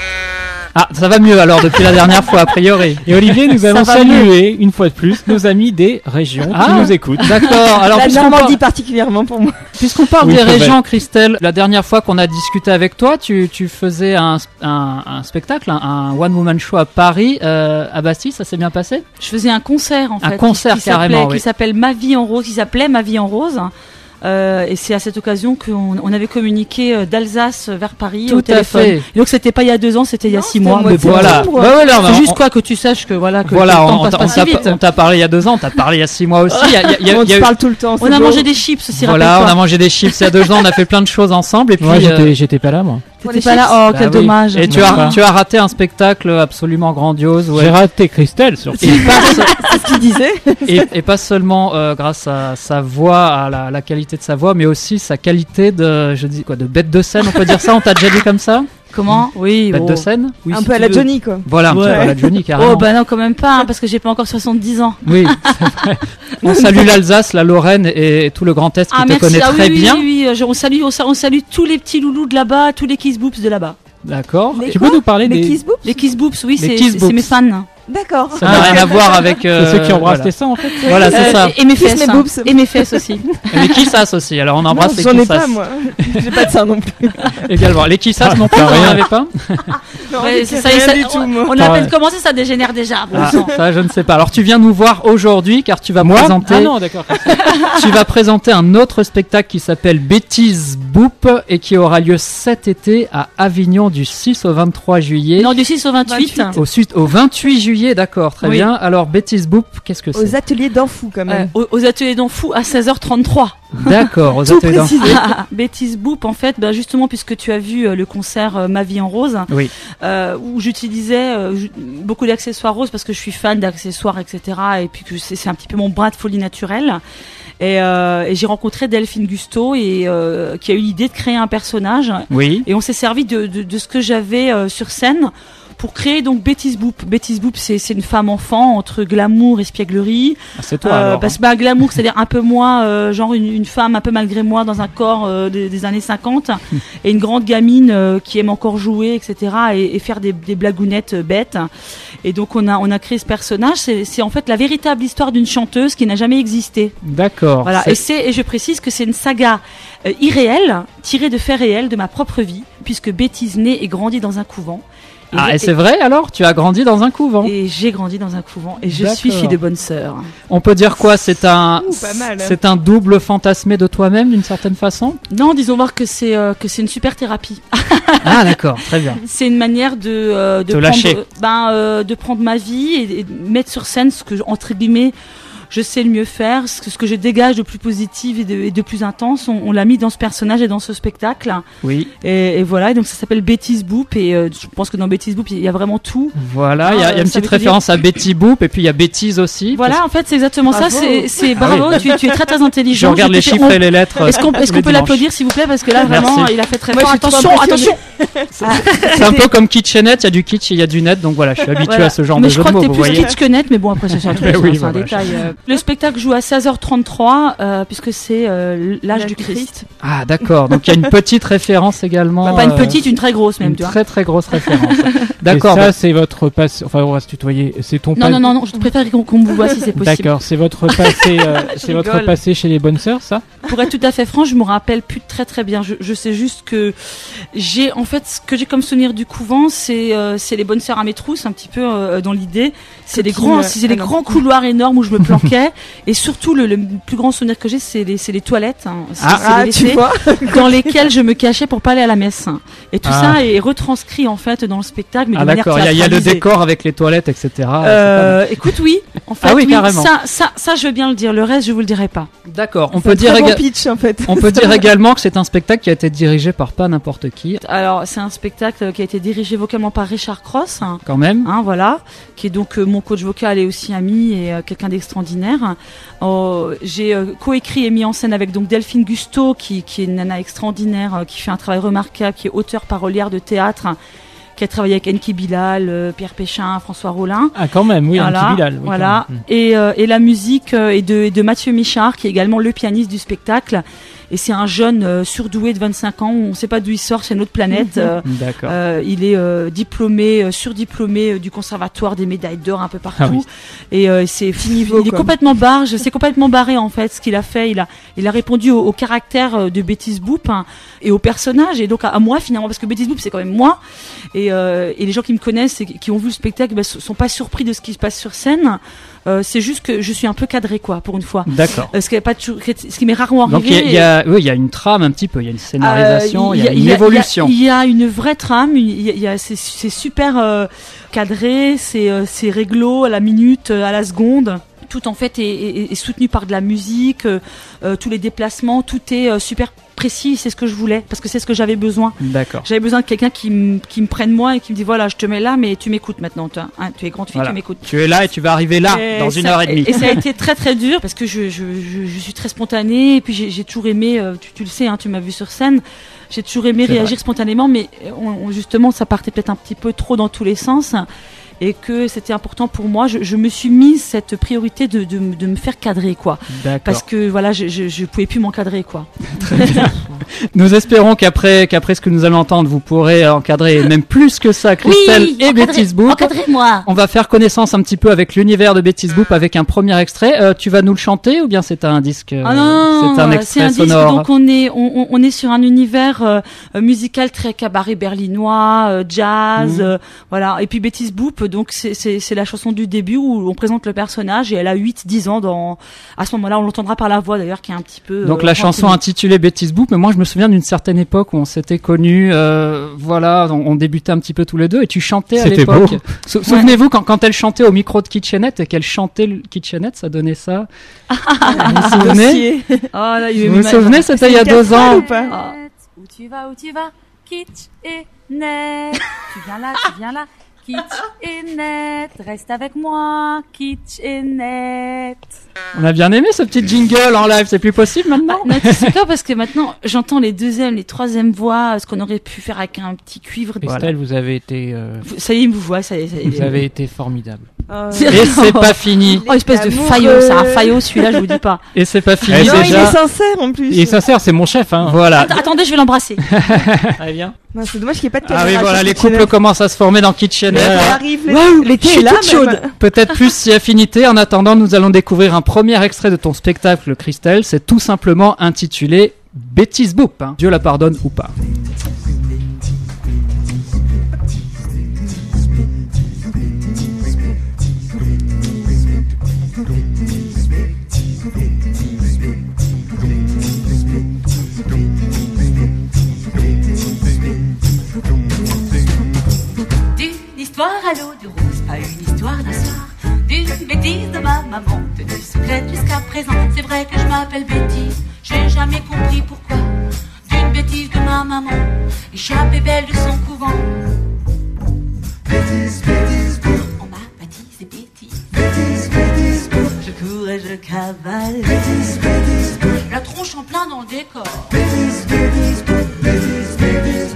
Ah, ça va mieux alors depuis la dernière fois, a priori.
Et Olivier, nous allons
Ça va mieux.
saluer une fois de plus nos amis des régions qui nous écoutent.
D'accord. Alors,
La
puisqu'on
Normandie particulièrement pour moi.
parle
Oui,
des
c'est vrai.
régions, Christelle, la dernière fois qu'on a discuté avec toi, tu faisais un spectacle, un one-woman show à Paris, à Bastille, ça s'est bien passé ?
Je faisais un concert en fait.
Un concert carrément, oui.
Qui s'appelle Ma vie en rose, qui s'appelait Ma vie en rose. Et c'est à cette occasion qu'on avait communiqué d'Alsace vers Paris
Tout
au
à
téléphone.
fait.
Et donc c'était pas il y a 2 ans, c'était il y a 6 mois.
Mais
Voilà. Ouais, ouais, non, mais
C'est
on-
juste quoi que tu saches que voilà que
Voilà,
le temps
on
passe pas si vite.
t'a parlé il y a 2 ans, on t'a parlé il y a 6 mois aussi.
On se parle tout le temps.
On
c'est
a
beau.
mangé des chips aussi.
Voilà, on a
rappelle-toi.
mangé des chips il y a 2 ans, on a fait plein de choses ensemble. Et puis,
Moi, j'étais pas là, moi.
T'étais pas là. Oh, quel
Bah oui.
dommage.
Et tu as raté un spectacle absolument grandiose. Ouais.
J'ai raté Christelle, surtout.
Et pas,
C'est ce qu'il disait.
et pas seulement grâce à sa voix, à la qualité de sa voix, mais aussi sa qualité de bête de scène, on peut dire ça. On t'a déjà dit comme ça,
Comment? Oui.
bête
oh.
de scène.
Oui,
Un
si
peu à
tu
la
veux.
Johnny quoi.
Voilà, un petit
Ouais.
peu à la Johnny carrément.
Oh bah non, quand même pas, hein, parce que j'ai pas encore 70 ans.
Oui, c'est vrai. On salue l'Alsace, la Lorraine et tout le Grand Est qui te
merci.
connaît
Ah
très
oui,
bien.
oui, oui. On salue tous les petits loulous de là-bas, tous les kiss boops de là-bas.
D'accord.
Les
Tu
quoi
peux nous parler
Les
des.
kiss boops.
Les kiss boops, oui,
Les
c'est
kiss
c'est
boops.
mes fans.
D'accord.
Ça n'a rien à voir avec.
C'est ceux qui embrassent
voilà.
les seins, en fait.
Voilà, c'est ça.
Et mes
Kiss
fesses.
mes
hein.
boobs.
Et mes fesses aussi.
Les kissas aussi. Alors on embrasse les
J'en ai
kissas
pas moi. J'ai pas de ça non plus.
également. Les kissas non plus,
t'as
on
rien.
n'en avait pas.
Non,
Ouais,
j'ai
c'est ça,
rien
ça-
du tout moi.
On a à peine commencé, ça dégénère déjà. Bon
Ah,
sang.
ça, je ne sais pas. Alors, tu viens nous voir aujourd'hui car tu vas présenter.
Ah non, d'accord.
Tu vas présenter un autre spectacle qui s'appelle Bêtise Boop et qui aura lieu cet été à Avignon du 6 au 23 juillet.
Non, du 6 au 28.
Au 28 juillet, d'accord, très
Oui.
bien. Alors, Bêtise Boop, qu'est-ce que c'est
Aux ateliers d'Anfou quand même.
Aux ateliers d'Anfou à 16h33.
D'accord, aux
Tout
ateliers d'enfants.
précisé.
Bêtise Boop, en fait, ben justement, puisque tu as vu le concert Ma vie en rose,
Oui.
où j'utilisais beaucoup d'accessoires roses parce que je suis fan d'accessoires, etc. Et puis que c'est un petit peu mon brin de folie naturelle. Et j'ai rencontré Delphine Gusto et qui a eu l'idée de créer un personnage.
Oui.
Et on s'est servi de ce que j'avais sur scène pour créer donc Bêtise Boop. Bêtise Boop, c'est une femme enfant entre glamour et espièglerie.
Ah, c'est toi alors.
Parce que bah, glamour, c'est-à-dire un peu moi, genre une femme un peu malgré moi dans un corps des années 50, et une grande gamine qui aime encore jouer, etc. et faire des blagounettes bêtes. Et donc on a créé ce personnage. C'est en fait la véritable histoire d'une chanteuse qui n'a jamais existé.
D'accord.
Voilà. Et je précise que c'est une saga irréelle, tirée de faits réels de ma propre vie, puisque Bêtise naît et grandit dans un couvent.
Ah, et c'est vrai alors? Tu as grandi dans un couvent.
Et j'ai grandi dans un couvent et je
D'accord.
suis fille de bonne sœur.
On peut dire quoi? C'est un,
pas mal, hein.
c'est un double fantasmé de toi-même d'une certaine façon?
Non, disons voir que c'est une super thérapie.
Ah, d'accord, très bien.
C'est une manière de
Te lâcher.
de prendre ma vie et de mettre sur scène ce que entre guillemets je sais le mieux faire, ce que je dégage de plus positif et de plus intense. On l'a mis dans ce personnage et dans ce spectacle.
Oui.
Et voilà, et donc ça s'appelle Bêtise Boop et je pense que dans Bêtise Boop il y a vraiment tout.
Voilà, il y a une
ça
petite
veut
référence à Betty Boop et puis il y a Bêtise aussi.
Voilà, en fait, c'est exactement
Bravo.
ça. C'est
Ah
bravo.
oui.
Tu es très très intelligent.
Je regarde les
te fais-
chiffres et les lettres.
Est-ce qu'on
tous les
peut
dimanches.
l'applaudir s'il vous plaît parce que là vraiment
Merci.
il a fait très
Moi,
fort.
je suis trop
Attention,
impressionnée.
attention.
C'est un peu comme Kitchenette, il y a du kitsch et il y a du net, donc voilà, je suis habitué
Voilà.
à ce genre
mais
de
je
jeu
crois
de
que
mots,
t'es
vous
plus
voyez.
kitsch que net, mais bon après c'est un truc,
Oui,
c'est un
voilà,
détail. Le spectacle joue à 16h33 puisque c'est l'âge du Christ.
Ah d'accord, donc il y a une petite référence également.
Pas une petite, une très grosse même.
Une très très grosse référence.
D'accord. Et ça c'est votre passé. Enfin on va se tutoyer. C'est ton.
Non, je préfère qu'on me voit si c'est possible.
D'accord, c'est votre passé. C'est votre passé chez les Bonnes Sœurs, ça.
Pour être tout à fait franc, je me rappelle plus très bien. Je sais juste que j'ai en fait ce que j'ai comme souvenir du couvent, c'est les Bonnes Sœurs à mes trousses un petit peu dans l'idée. C'est les grands couloirs énormes où je me planquais et surtout le plus grand souvenir que j'ai c'est les toilettes c'est les WC dans lesquelles je me cachais pour pas aller à la messe. Et tout ça est retranscrit en fait dans le spectacle mais de manière
d'accord, il y a le décor avec les toilettes etc.
Écoute oui, en fait
carrément.
Ça je veux bien le dire, le reste je vous le dirai pas.
D'accord, on peut dire
pitch, en fait.
On peut dire également que c'est un spectacle qui a été dirigé par pas n'importe qui.
Alors c'est un spectacle qui a été dirigé vocalement par Richard Cross.
Quand même.
Voilà, qui est donc mon coach vocal et aussi ami et quelqu'un d'extraordinaire. J'ai coécrit et mis en scène avec donc Delphine Gusteau qui est une nana extraordinaire, qui fait un travail remarquable, qui est auteure parolière de théâtre, qui a travaillé avec Enki Bilal, Pierre Péchin, François Rollin.
Ah quand même, oui,
voilà,
Enki Bilal. Oui,
voilà. Et la musique est de Mathieu Michard, qui est également le pianiste du spectacle. Et c'est un jeune surdoué de 25 ans, on ne sait pas d'où il sort, c'est une autre planète.
D'accord.
Il est diplômé, surdiplômé du conservatoire, des médailles d'or un peu partout.
Ah oui.
Et c'est fini. Il est complètement barge, c'est complètement barré en fait ce qu'il a fait. Il a répondu au caractère de Bêtise Boop et au personnage et donc à moi finalement parce que Bêtise Boop c'est quand même moi. Et les gens qui me connaissent et qui ont vu le spectacle sont pas surpris de ce qui se passe sur scène. C'est juste que je suis un peu cadrée quoi pour une fois.
D'accord.
Ce qui m'est rarement arrivé.
Donc il y a une trame un petit peu, il y a une scénarisation, il y a une évolution.
Il y a une vraie trame, c'est super cadré, c'est réglo à la minute, à la seconde. Tout en fait est soutenu par de la musique, tous les déplacements, tout est super précis, c'est ce que je voulais parce que c'est ce que j'avais besoin.
D'accord.
J'avais besoin de quelqu'un qui me prenne moi et qui me dit voilà, je te mets là mais tu m'écoutes maintenant, tu es grande fille,
voilà.
Tu m'écoutes.
Tu es là et tu vas arriver là dans 1h30.
Et ça a été très très dur parce que je suis très spontanée et puis j'ai toujours aimé, tu le sais, hein, tu m'as vu sur scène. J'ai toujours aimé réagir spontanément, mais justement ça partait peut-être un petit peu trop dans tous les sens. Et que c'était important pour moi, je me suis mise cette priorité de me faire cadrer quoi.
D'accord.
Parce que voilà, je pouvais plus m'encadrer quoi.
Très bien. Nous espérons qu'après ce que nous allons entendre, vous pourrez encadrer même plus que ça Christelle et Bêtise Boop.
Encadrez-moi.
On va faire connaissance un petit peu avec l'univers de Bêtise Boop avec un premier extrait. Tu vas nous le chanter ou bien c'est un disque
non,
c'est un extrait sonore.
Donc on est sur un univers musical très cabaret berlinois, jazz, voilà. Et puis Bêtise Boop, donc c'est la chanson du début où on présente le personnage et elle a 8-10 ans à ce moment-là, on l'entendra par la voix d'ailleurs qui est un petit peu
donc la chanson intitulée Bêtise Boop, mais moi je me souviens d'une certaine époque où on s'était connus, voilà, on débutait un petit peu tous les deux et tu chantais à l'époque. Souvenez-vous quand elle chantait au micro de Kitchenette et qu'elle chantait le Kitchenette, ça donnait ça. Vous vous souvenez? Vous vous souvenez, c'était il y a 2 ans.
Ou pas
où tu vas, Kitchenette. Tu viens là. Kitchenette, reste avec moi, Kitchenette.
On a bien aimé ce petit jingle en live, c'est plus possible maintenant.
Non, c'est quoi parce que maintenant j'entends les 2e, les 3e voix, ce qu'on aurait pu faire avec un petit cuivre.
Christelle, vous avez été.
Ça y est, il me voit, ça y est.
Vous avez été formidable.
Et c'est pas fini.
Oh, espèce de faillot, c'est un faillot celui-là, je vous dis pas.
Et c'est pas fini
non,
déjà.
Il est sincère en plus.
Il est sincère, c'est mon chef, hein.
Voilà.
Attendez, je vais l'embrasser.
Très bien.
Non, c'est dommage qu'il n'y ait pas de
caméra.
Ah
oui, voilà, les couples commencent à se former dans Kitchenette.
L'été est là,
chaude. Peut-être plus si affinité. En attendant, nous allons découvrir un premier extrait de ton spectacle, Christelle. C'est tout simplement intitulé Bêtise Boop. Hein. Dieu la pardonne ou pas.
À l'eau de rose, pas une histoire d'un soir, d'une bêtise de ma maman, tenue secrète jusqu'à présent. C'est vrai que je m'appelle Bêtise, j'ai jamais compris pourquoi. D'une bêtise de ma maman, échappée belle de son couvent. Bêtise, bêtise, on m'a baptisé Bêtise. Bêtise, bêtise, je cours et je cavale. Bêtise, bêtise, la tronche en plein dans le décor. Bêtise, bêtise, bêtise, bêtise,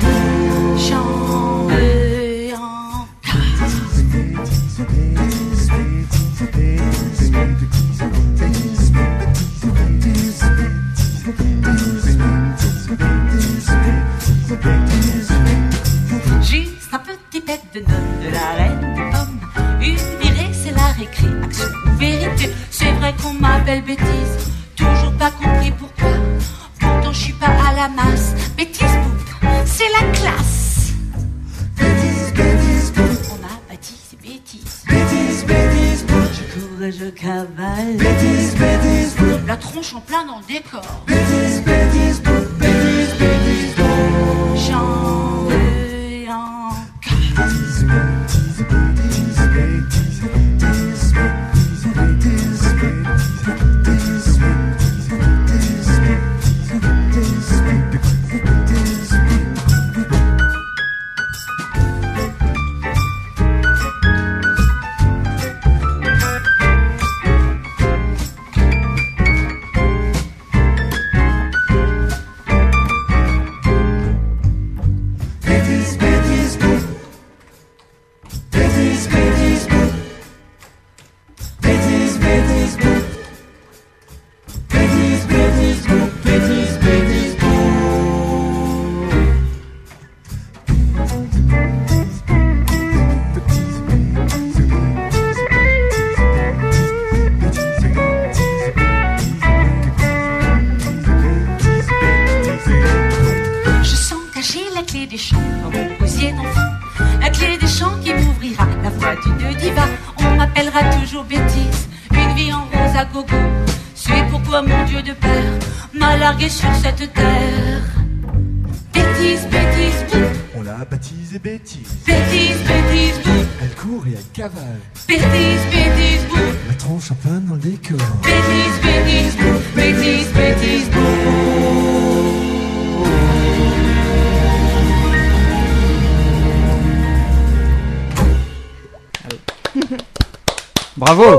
récré, action ou vérité. C'est vrai qu'on m'appelle bêtise, toujours pas compris pourquoi. Pourtant je suis pas à la masse. Bêtise boum, c'est la classe. Bêtise boum, on m'a baptisé bêtise. Bêtise boum, je cours et je cavale. Bêtise boum, la tronche en plein dans le décor. Bêtise boum, bêtise boum, j'en veux encore. Sur cette terre, bêtise, bêtise, boum.
On l'a baptisée bêtise.
Bêtise, bêtise, boum.
Elle court et elle cavale.
Bêtise, bêtise, boum.
La tronche en plein dans le décor.
Bêtise, bêtise, boum. Bêtise, bêtise, boum.
Bravo.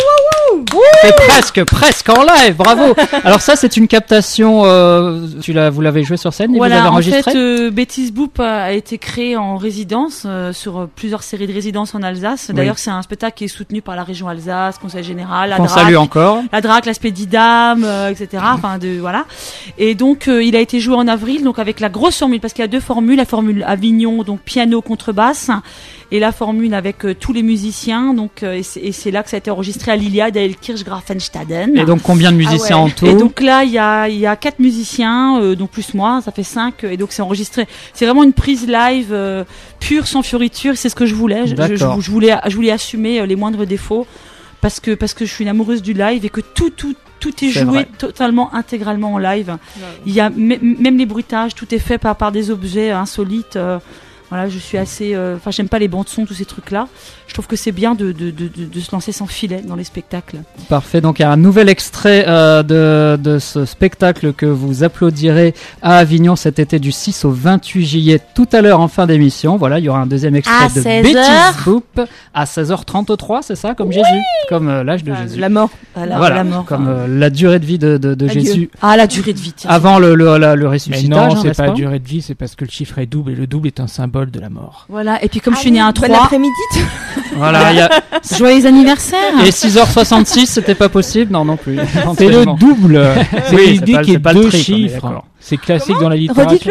C'est presque en live, bravo. Alors ça, c'est une captation. Vous l'avez joué sur scène et
voilà,
vous l'avez enregistré.
En fait, Bêtise Boop a été créé en résidence sur plusieurs séries de résidences en Alsace. D'ailleurs, c'est un spectacle qui est soutenu par la région Alsace, Conseil général, la
qu'on
DRAC,
salue encore.
La DRAC, la Spédidam, etc. Enfin, voilà. Et donc, il a été joué en avril, donc avec la grosse formule, parce qu'il y a deux formules, la formule Avignon, donc piano, contrebasse, et la formule avec tous les musiciens. Donc, et c'est là que ça a été enregistré à l'Iliade, à Elkirch-Grafenstaden.
Et donc, combien de musiciens en tout?
Et donc là, il y a 4 musiciens, donc plus moi, ça fait 5. Et donc, c'est enregistré. C'est vraiment une prise live pure, sans fioriture. C'est ce que je voulais. Je voulais assumer les moindres défauts parce que je suis une amoureuse du live et que tout est joué
vrai.
totalement, intégralement en live. Il y a même les bruitages, tout est fait par des objets insolites. Voilà, je suis assez. Enfin, j'aime pas les bandes son, tous ces trucs-là. Je trouve que c'est bien de se lancer sans filet dans les spectacles.
Parfait. Donc, il y a un nouvel extrait de ce spectacle que vous applaudirez à Avignon cet été du 6 au 28 juillet, tout à l'heure en fin d'émission. Voilà, il y aura un deuxième extrait de Bêtise Boop à 16h33, c'est ça, comme Jésus, comme l'âge de Jésus.
La mort.
Voilà,
la mort,
comme la durée de vie de Jésus.
Ah, la durée de vie. Tiens.
Avant le ressuscitage.
Mais non, c'est
n'est-ce
pas la durée de vie, c'est parce que le chiffre est double et le double est un symbole de la mort.
Voilà, et puis comme je suis née un 3.
Bon après-midi.
Voilà,
joyeux anniversaire.
Et 6h66, c'était pas possible, non plus.
C'est le double. C'est
Oui,
l'idée qu'il y ait
pas le
deux
triple, on est
chiffres.
d'accord.
C'est classique dans la littérature.
Redites-le.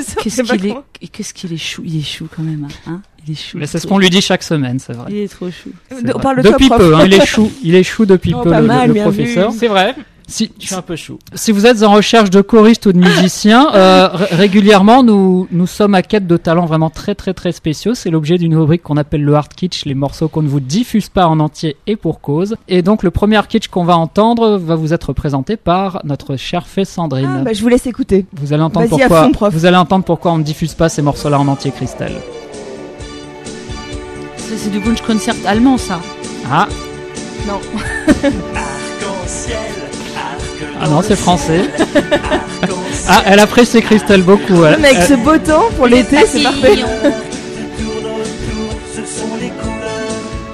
Qu'est-ce qu'il est chou. Il est chou quand même. Hein, il est chou.
Mais c'est ce qu'on lui dit chaque semaine, c'est vrai.
Il est trop chou.
C'est
On
vrai.
parle de
Depuis
toi,
peu,
prof.
il est chou depuis peu,
pas mal,
le
bien
professeur.
vu.
C'est vrai.
Si,
Je suis un peu chou.
si vous êtes en recherche de choristes ou de musiciens, régulièrement, nous sommes à quête de talents vraiment très très très spéciaux. C'est l'objet d'une rubrique qu'on appelle le hard kitsch, les morceaux qu'on ne vous diffuse pas en entier et pour cause. Et donc le premier hard kitsch qu'on va entendre va vous être présenté par notre chère fée Sandrine.
Ah, bah, je vous laisse écouter.
Vous allez entendre
Vas-y, à
pourquoi.
fond, prof.
Vous allez entendre pourquoi on ne diffuse pas ces morceaux-là en entier, Christelle.
C'est du Wunschkonzert allemand, ça.
Ah.
Non.
Ah non, c'est français. Ah, elle apprécie Christelle beaucoup.
Mais avec ce beau temps pour l'été, c'est parfait.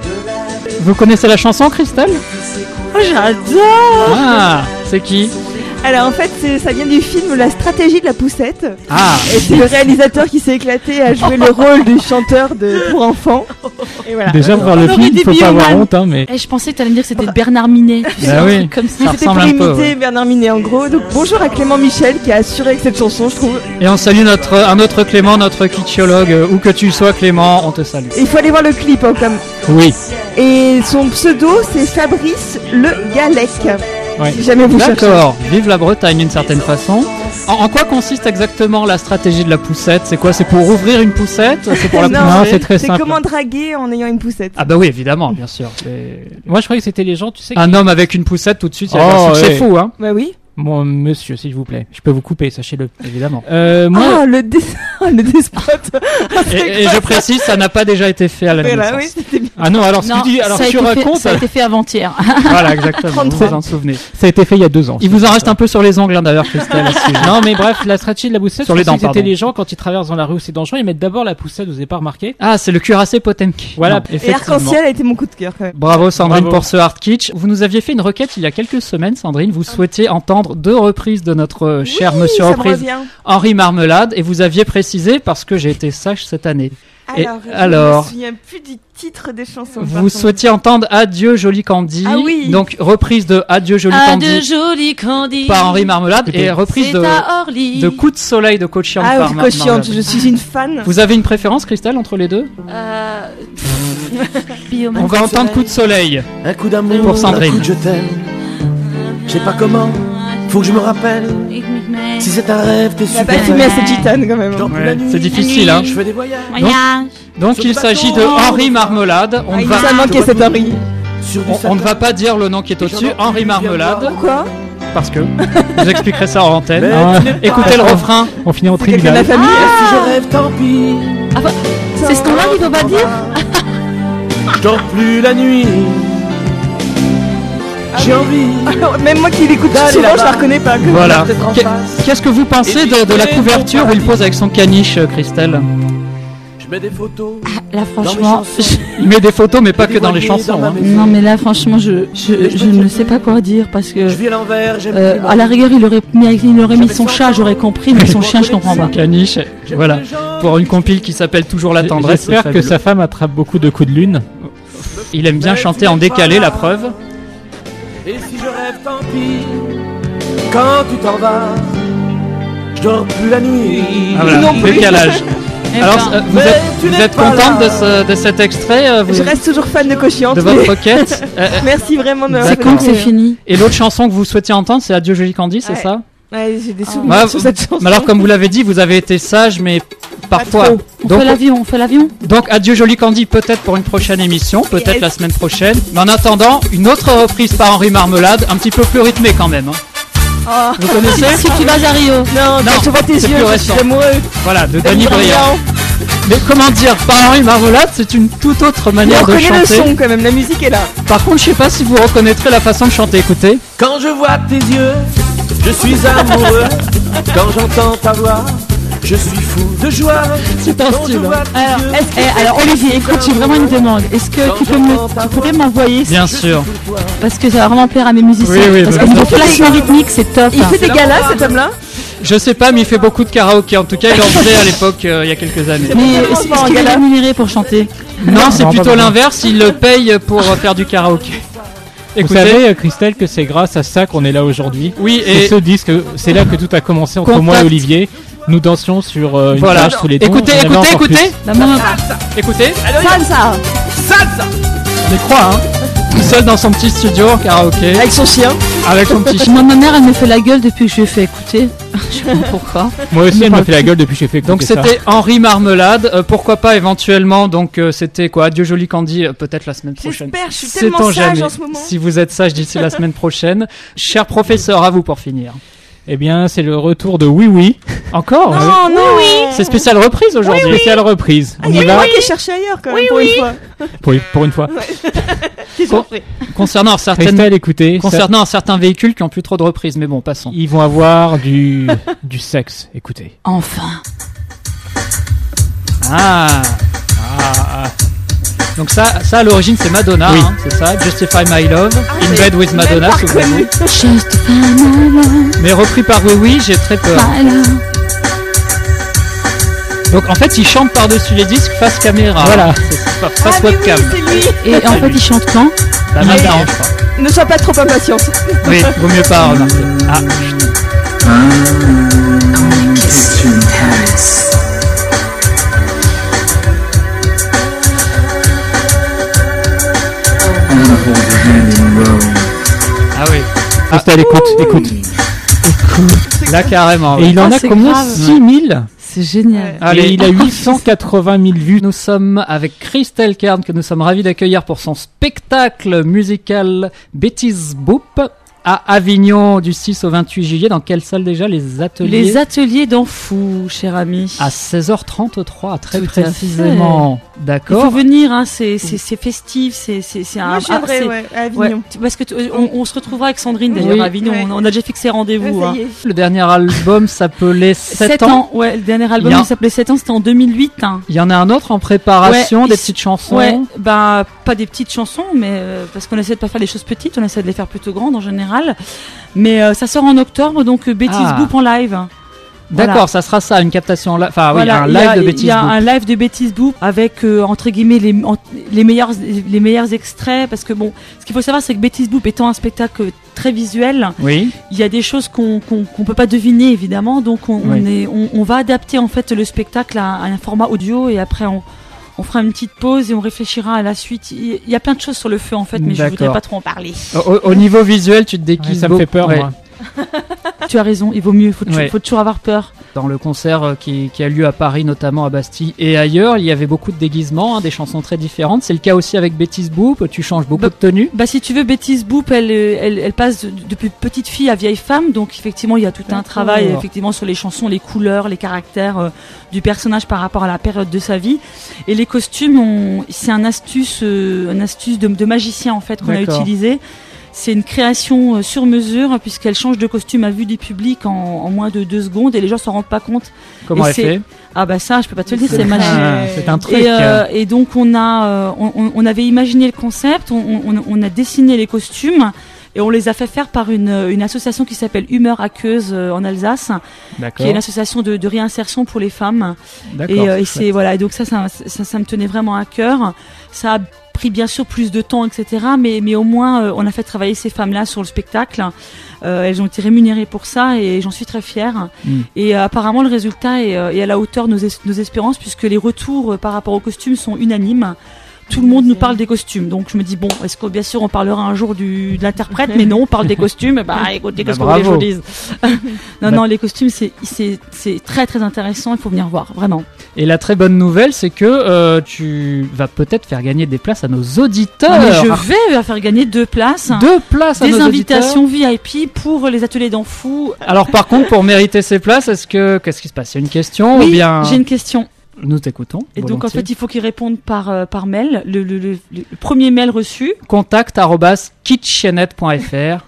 Vous connaissez la chanson, Christelle?
Oh, j'adore.
Ah, c'est qui?
Alors en fait, ça vient du film La stratégie de la poussette.
Ah.
Et c'est le réalisateur qui s'est éclaté à jouer le rôle du chanteur pour enfants. Et voilà.
Déjà, voir le film, il faut pas avoir honte, hein, mais.
Je pensais que tu allais me dire que c'était Bernard Minet. Tu sais,
Ah
un
oui.
truc comme ça.
Ça
C'était
ressemble
pour
un peu,
imiter
ouais.
Bernard Minet en gros. Donc bonjour à Clément Michel qui a assuré avec cette chanson, je trouve.
Et on salue un autre Clément, notre kitschologue, où que tu sois Clément, on te salue.
Et il faut aller voir le clip hein, comme.
Oui.
Et son pseudo c'est Fabrice Le Galec.
Ouais.
Si jamais vous cherchez.
D'accord, vive la Bretagne d'une certaine façon. En quoi consiste exactement la stratégie de la poussette? C'est quoi? C'est pour ouvrir une poussette? C'est pour la
Non,
pousser?
c'est très
C'est
simple.
comment draguer en ayant une poussette.
Ah bah oui, évidemment, bien sûr.
Moi, je croyais que c'était les gens, tu sais.
Un homme avec une poussette, tout de suite, il y a
Oh,
un succès
ouais.
fou, hein.
Bah oui.
Bon, monsieur, s'il vous plaît, je peux vous couper, sachez-le.
Évidemment.
Moi,
Ah le despote.
Et je précise, ça n'a pas déjà été fait à la
Voilà,
naissance.
oui, c'était bien.
ah non, alors ce
Non,
que tu dis, alors
ça a
tu
été fait-
racontes,
ça a été fait avant-hier.
Voilà, exactement.
33.
Vous vous en souvenez.
ça a été fait il y a 2 ans.
Il vous en reste un peu sur les ongles, hein, d'ailleurs, Christelle. à ce sujet.
Non, mais bref, la stratégie de la poussette,
Sur les dents,
c'était
pardon.
les gens quand ils traversent dans la rue, c'est dangereux, ils mettent d'abord la poussette, vous avez pas remarqué?
Ah, c'est le cuirassé Potemkin.
Voilà,
Non.
Et
effectivement.
Arc-en-Ciel a été mon coup de cœur quand même.
Bravo Sandrine
Bravo.
pour ce hard kitsch. Vous nous aviez fait une requête il y a quelques semaines, Sandrine. Vous souhaitiez entendre 2 reprises de notre cher
Oui,
monsieur
ça me
reprise
revient.
Henri Marmelade, et vous aviez précisé parce que j'ai été sage cette année. Et
Alors, je me souviens plus du titre des chansons. par
vous
contre.
souhaitiez entendre Adieu Joli Candy.
Ah oui.
Donc reprise de Adieu Joli
Ah,
Candy
de joli Candy.
par Henri Marmelade et reprise
C'est
de
à Orly.
Coup de soleil de Coach Chiante
Ah
par
oui,
Marmelade.
Cochiante, je suis une fan.
Vous avez une préférence, Christelle, entre les deux? On va entendre Coup de soleil.
Un coup d'amour,
Pour Sandrine.
un coup de je t'aime. Je sais pas comment, faut que je me rappelle. Si c'est un rêve, t'es
Il a
super.
pas fumé assez de gitane quand même.
Je dors plus
Ouais,
la nuit.
c'est difficile, hein.
Je fais des voyages.
Donc il s'agit de Henri Marmelade.
Ah, il nous a manqué cette Henri.
Sur du
On ne va
satin.
pas dire le nom qui est au-dessus. Henri Marmelade.
Pourquoi?
Parce que je vous expliquerai ça en antenne.
Mais
Ah,
tu n'es pas-
écoutez le refrain.
On finit en
C'est quelqu'un de
tribunal.
la famille.
Et si je rêve, tant pis.
C'est ce nom-là qu'il faut pas dire.
Je dors plus la nuit. J'ai envie.
Alors, même moi qui l'écoute souvent, je la reconnais pas.
Voilà.
Peut-être en
Qu'est-
face.
Qu'est-ce que vous pensez de la couverture où il pose avec son caniche, Christelle?
Je mets des photos.
Là,
dans mes
franchement,
chansons.
Il met des photos, mais pas que dans les
Dévoilées
chansons.
ma
hein.
maison.
non, mais là, franchement, je ne sais pas quoi dire parce que
Je vis à l'envers, j'aime plus
à la rigueur, il aurait mis son chat, j'aurais compris, mais son chien, je comprends pas.
Son caniche, voilà. Pour une compile qui s'appelle toujours La Tendresse.
J'espère
c'est
que
fabuleux.
sa femme attrape beaucoup de coups de lune.
Il aime bien chanter en décalé, la preuve.
Et si je rêve, tant pis. Quand tu t'en vas, je dors plus la nuit.
Ah, voilà,
Non plus.
décalage.
Eh
Alors,
ben,
vous
mais
êtes,
tu
vous
n'es
êtes
pas
contente
là.
de cet extrait
Je reste toujours fan de Cochiante.
de votre requête?
Merci vraiment de
c'est quand que c'est fini.
Et l'autre chanson que vous souhaitiez entendre, c'est Adieu Joli Candy, c'est
Ouais.
ça?
Ouais, j'ai des souvenirs
Ouais,
sur cette chanson.
mais alors, comme vous l'avez dit, vous avez été sage, mais parfois.
trop.
Donc,
On fait l'avion.
donc, Adieu Joli Candy, peut-être pour une prochaine émission, peut-être
Yes.
la semaine prochaine. Mais en attendant, une autre reprise par Henri Marmelade, un petit peu plus rythmée quand même. Hein.
Oh.
Vous connaissez?
Si tu vas à Rio.
Non, quand je vois tes
c'est
yeux,
plus
je
récent.
suis amoureux.
Voilà, de Danny Briand. Mais comment dire, par Henri Marmelade, c'est une toute autre
Mais on
manière de
reconnaît le
chanter.
son quand même, la musique est là.
Par contre, je sais pas si vous reconnaîtrez la façon de chanter. Écoutez.
Quand je vois tes yeux, je suis amoureux. Quand j'entends ta voix, je suis fou de joie.
C'est un
Quand je
style.
vois tes
Alors,
yeux,
alors Olivier, écoute, j'ai vraiment une demande. Est-ce que tu pourrais m'envoyer
Bien sûr.
parce que ça va vraiment plaire à mes musiciens.
Oui, oui,
parce
bah,
que niveau
bien sûr.
placement rythmique, c'est top.
Il fait des galas cet homme-là.
Je sais pas, mais il fait beaucoup de karaoké. En tout cas, il en faisait à l'époque, il y a quelques années.
Mais est-ce qu'il est rémunéré pour chanter?
Non, c'est
Non,
plutôt
pas vraiment.
l'inverse. Il le paye pour faire du karaoké.
Vous
Écoutez.
savez, Christelle, que c'est grâce à ça qu'on est là aujourd'hui.
Oui,
C'est
et
ce disque, c'est là que tout a commencé entre moi et
Contact.
Olivier. Nous dansions sur une
Voilà.
plage tous les deux.
Écoutez,
On avait
écoutez,
encore
écoutez.
La maman.
Écoutez.
Salsa.
On y croit, hein. Tout seul dans son petit studio en karaoké.
Avec son chien.
Avec son petit chien.
Moi, ma mère, elle me fait la gueule depuis que je lui ai fait écouter. Je sais pas pourquoi.
Moi aussi, elle m'a fait la gueule depuis que j'ai fait écouter
Donc
ça.
c'était Henri Marmelade, pourquoi pas éventuellement, donc c'était quoi, Adieu Joli Candy, peut-être la semaine prochaine.
J'espère, je suis
Sait-on
tellement sage
jamais.
en ce moment.
Si vous êtes sage d'ici la semaine prochaine. Cher professeur, à vous pour finir.
Eh bien, c'est le retour de Oui Oui.
Encore
Non, non.
C'est spécial reprise aujourd'hui.
Spéciale reprise. On
Il y
y
a
va
moi qui cherchais ailleurs quand même pour une fois.
pour une fois.
T'es surpris.
Concernant
Christelle, écoutez, ça-
concernant certains véhicules qui ont plus trop de reprises, mais bon, passons.
ils vont avoir du sexe. Écoutez.
Enfin.
Ah, Donc ça à l'origine c'est Madonna,
Oui.
hein, c'est ça, Justify My Love, In Bed with Madonna,
Même pas
souvenez-vous.
reconnu.
Mais repris par Oui Oui, j'ai très peur. Donc en fait, il chante par-dessus les disques face caméra.
Voilà.
C'est face webcam.
Et en fait, il chante quand
Ça me dérange pas.
Ne sois pas trop impatiente.
Oui, vaut mieux pas remarquer. Ah, ah oui.
Christelle, écoute.
Là carrément.
Et
ouais.
il en a
c'est
combien
grave.
6000.
C'est génial.
Allez,
Et il a 880 000 vues.
Nous sommes avec Christelle Kern que nous sommes ravis d'accueillir pour son spectacle musical Betty's Boop à Avignon du 6 au 28 juillet. Dans quelle salle déjà? Les ateliers
Les ateliers d'Anfou, cher ami.
à 16h33, très
Tout à
précisément.
Il faut
D'accord.
venir, hein, c'est festif, c'est un.
Moi, je viendrai, ouais, à Avignon.
Parce que on se retrouvera avec Sandrine d'ailleurs
Oui.
à Avignon.
Ouais.
On a déjà fixé rendez-vous.
Ouais, ça
hein.
y est.
Le dernier album s'appelait 7
7
ans.
ans, ouais, le dernier album
Il y a-
il s'appelait 7 ans, c'était en 2008. Hein.
Il y en a un autre en préparation,
Ouais,
des
il-
petites chansons.
Ouais, bah pas des petites chansons, mais parce qu'on essaie de pas faire les choses petites, on essaie de les faire plutôt grandes en général. Mais ça sort en octobre, donc Betty's
Ah.
Boop en live.
D'accord,
Voilà.
ça sera ça, une captation, enfin
Voilà,
oui,
il y
un
a-
live de
Il
Betty's
y a
Boop.
un live de Betty's Boop avec entre guillemets les meilleurs extraits, parce que bon, ce qu'il faut savoir c'est que Betty's Boop étant un spectacle très visuel,
Oui.
il y a des choses qu'on peut pas deviner évidemment, donc
Oui.
on va adapter en fait le spectacle à un format audio et après on fera une petite pause et on réfléchira à la suite. Il y a plein de choses sur le feu en fait, mais je voudrais
D'accord.
pas trop en parler.
Au niveau visuel, tu te déguises
Ça me fait peur,
ouais.
moi.
Tu as raison, il vaut mieux,
Ouais.
faut toujours avoir peur.
Dans le concert qui a lieu à Paris, notamment à Bastille et ailleurs, il y avait beaucoup de déguisements, hein, des chansons très différentes. C'est le cas aussi avec Betty's Boop, tu changes beaucoup de tenues.
Bah si tu veux, Betty's Boop, elle passe depuis petite fille à vieille femme, donc effectivement il y a tout un travail effectivement sur les chansons, les couleurs, les caractères du personnage par rapport à la période de sa vie. Et les costumes, c'est un astuce de magicien en fait qu'on a
D'accord.
utilisé. C'est une création sur mesure puisqu'elle change de costume à vue du public en moins de 2 secondes et les gens s'en rendent pas compte.
Comment
Et
elle
c'est-
fait?
Ah bah ça, je peux pas te le dire, c'est magique.
Ah, c'est un truc.
Et donc on avait imaginé le concept, on a dessiné les costumes et on les a fait faire par une association qui s'appelle Humeur Aqueuse en Alsace, qui
D'accord.
est une association de réinsertion pour les femmes.
D'accord.
Et
chouette.
c'est voilà, et donc ça me tenait vraiment à cœur. Ça a pris bien sûr plus de temps, etc. Mais au moins on a fait travailler ces femmes-là sur le spectacle. Elles ont été rémunérées pour ça et j'en suis très fière.
Mm.
Et apparemment le résultat est à la hauteur de nos espérances puisque les retours par rapport aux costumes sont unanimes. Tout le monde nous parle des costumes, donc je me dis bon, est-ce que bien sûr on parlera un jour de l'interprète, mais non, on parle des costumes. Bah écoutez, qu'est-ce que vous voulez que je vous dise. Non, les costumes c'est très très intéressant, il faut venir voir vraiment.
Et la très bonne nouvelle, c'est que tu vas peut-être faire gagner des places à nos auditeurs.
Ah, mais je vais faire gagner 2 places.
2 places à
Des
nos
invitations VIP pour les ateliers d'Anfou.
auditeurs. Alors par contre, pour mériter ces places, qu'est-ce qui se passe? Il y a une question ou
Oui,
bien
j'ai une question.
nous t'écoutons.
Et donc en
volontiers.
fait, il faut qu'ils répondent par mail. Le premier mail reçu.
contact@kitchenet.fr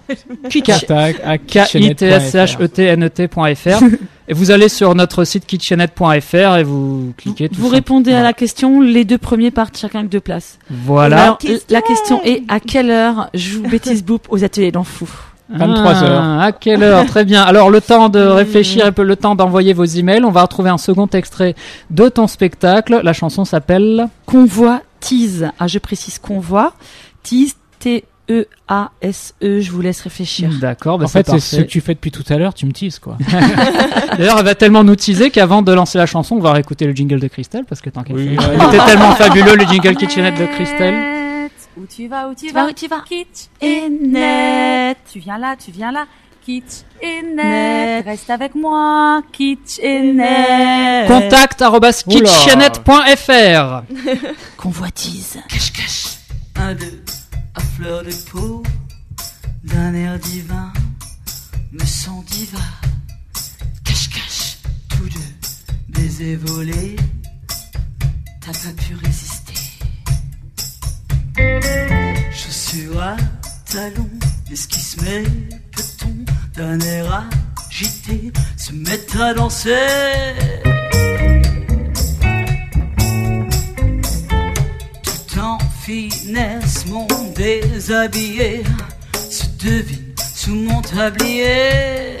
kitchenet.fr et vous allez sur notre site kitchenet.fr et vous cliquez tout
Vous
ça.
répondez à la question. Les 2 premiers partent chacun avec 2 places.
Voilà.
Alors, la question est à quelle heure joue Betty's Boop aux ateliers d'Anfou?
23 heures.
À quelle heure? Très bien. Alors, le temps de réfléchir et le temps d'envoyer vos emails. On va retrouver un second extrait de ton spectacle. La chanson s'appelle
Convoi Tease. Ah, je précise convoi. Tease, T-E-A-S-E. Je vous laisse réfléchir.
D'accord. Bah
En fait, c'est ce
parfait.
que tu fais depuis tout à l'heure, tu me teases quoi.
D'ailleurs, elle va tellement nous teaser qu'avant de lancer la chanson, on va réécouter le jingle de Christelle parce que tant qu'elle
Oui.
fait. Il était tellement fabuleux le jingle Kitchenet de Christelle.
Où tu vas, où tu
Tu vas,
vas,
où tu vas.
Kitsch et net. Tu viens là, Kitsch et net. Reste avec moi, Kitsch et net.
Contact@kitchenet.fr
Convoitise.
Cache-cache, 1, 2, à fleur de peau, d'un air divin, me sens diva. Cache-cache, tous 2, baisers volés, t'as pas pu résister. Chaussures à talons, esquisse mes petons, d'un air agité, se mettent à danser. Tout en mon déshabillé se devine sous mon tablier.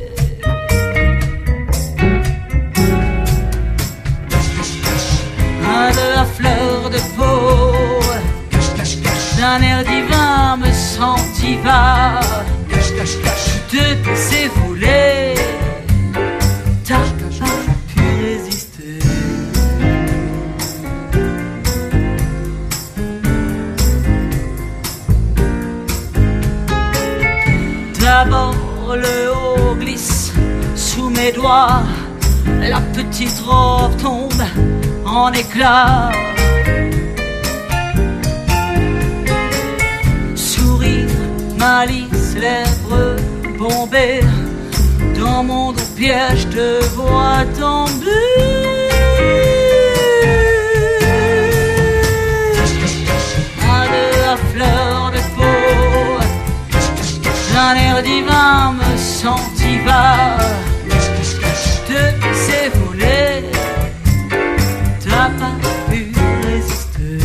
De la fleur de peau, d'un air divin me sentiva, de baiser volés, t'as pas pu résister. D'abord le haut glisse sous mes doigts, la petite robe tombe en éclats. Sourire, malice, lèvres bombées, dans mon dos piège te vois tomber. De la fleur de peau, d'un air divin me sentiva, de ses volets. T'as pas pu résister.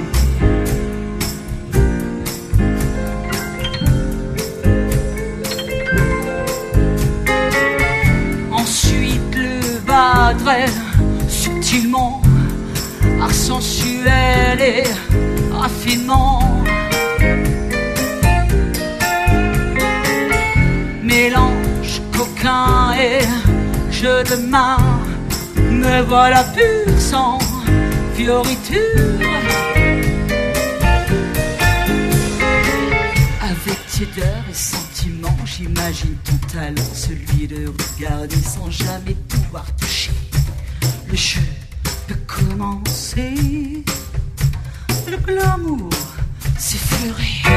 Ensuite le badret, subtilement, art sensuel et raffinement, mélange coquin et jeu de main. Me voilà pur sang, fioriture. Avec tiédeur et sentiment, j'imagine ton talent, celui de regarder sans jamais pouvoir toucher. Le jeu peut commencer, le glamour s'effleurer.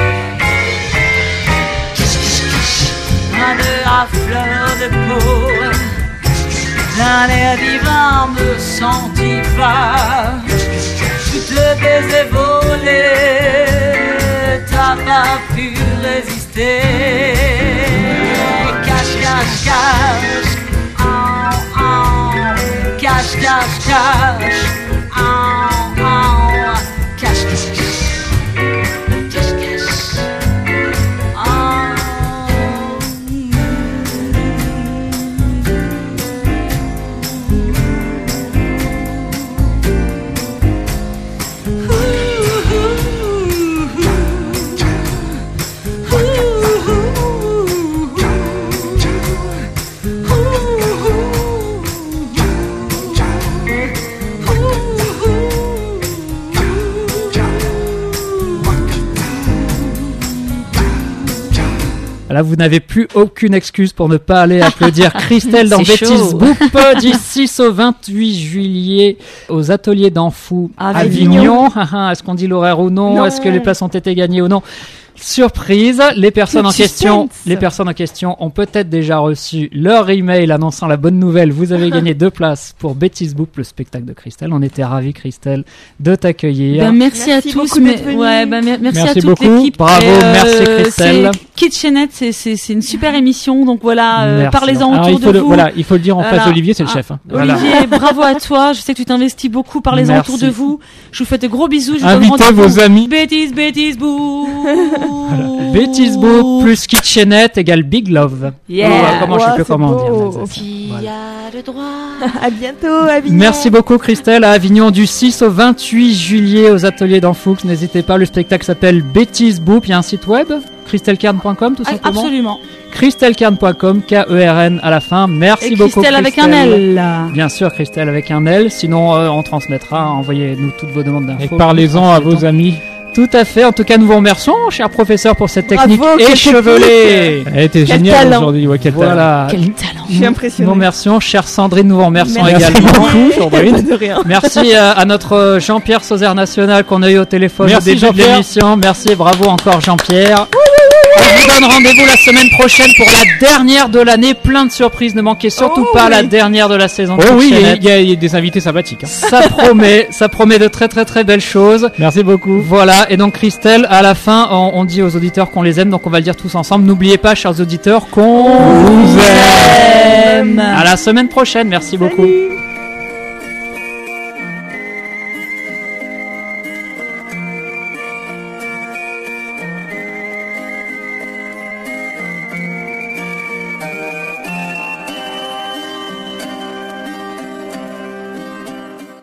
De la fleur de peau, d'un air divin me sentiva, je te baisais volé, t'as pas pu résister. Cache, cache, cache, oh, oh. Cache, cache, cache, oh, oh. Cache, cache, cache.
Là, vous n'avez plus aucune excuse pour ne pas aller applaudir Christelle dans Bêtise Boop du 6 au 28 juillet aux ateliers d'Anfou à Avignon. Est-ce qu'on dit l'horaire ou non? Est-ce que les places ont été gagnées ou non? Surprise, les personnes en question ont peut-être déjà reçu leur email annonçant la bonne nouvelle. Vous avez gagné 2 places pour Bêtise Boop, le spectacle de Christelle. On était ravis, Christelle, de t'accueillir.
Merci à tous. Merci à toute
beaucoup.
L'équipe.
Bravo, merci Christelle.
Kitchenette, c'est une super émission. Donc voilà, parlez-en
Alors,
autour de vous.
Voilà, il faut le dire en face d'Olivier, c'est le chef. Hein.
Olivier, bravo à toi. Je sais que tu t'investis beaucoup. Parlez-en autour de vous. Je vous fais de gros bisous. Je vous
invitez vos amis.
Bêtise Boop.
Voilà. Bêtise Boop plus Kitchenette égale Big Love. Comment je sais plus comment dire.
Qui a le droit?
À bientôt, Avignon.
Merci beaucoup Christelle. À Avignon du 6 au 28 juillet aux ateliers d'Anfoux. N'hésitez pas, le spectacle s'appelle Bêtise Boop. Il y a un site web, christelkern.com tout simplement.
Absolument.
christelkern.com, K-E-R-N à la fin. Merci beaucoup
Christelle avec un L.
Bien sûr, Christelle avec un L. Sinon, on transmettra. Envoyez-nous toutes vos demandes d'infos.
Et parlez-en à vos amis.
Tout à fait. En tout cas, nous vous remercions, cher professeur, pour cette technique échevelée.
Elle était géniale aujourd'hui. Ouais, quel talent.
Je suis impressionnée.
Nous remercions, chère Sandrine, nous vous remercions également.
Merci beaucoup,
De rien.
Merci à notre Jean-Pierre Sauzère National qu'on a eu au téléphone au début de l'émission. Merci, bravo encore Jean-Pierre. On vous donne rendez-vous la semaine prochaine pour la dernière de l'année. Plein de surprises, ne manquez surtout pas la dernière de la saison.
Oh oui, il y a des invités sympathiques. Hein.
Ça promet de très très très belles choses.
Merci beaucoup.
Voilà, et donc Christelle, à la fin, on dit aux auditeurs qu'on les aime, donc on va le dire tous ensemble. N'oubliez pas, chers auditeurs, qu'on vous aime. À la semaine prochaine, merci beaucoup.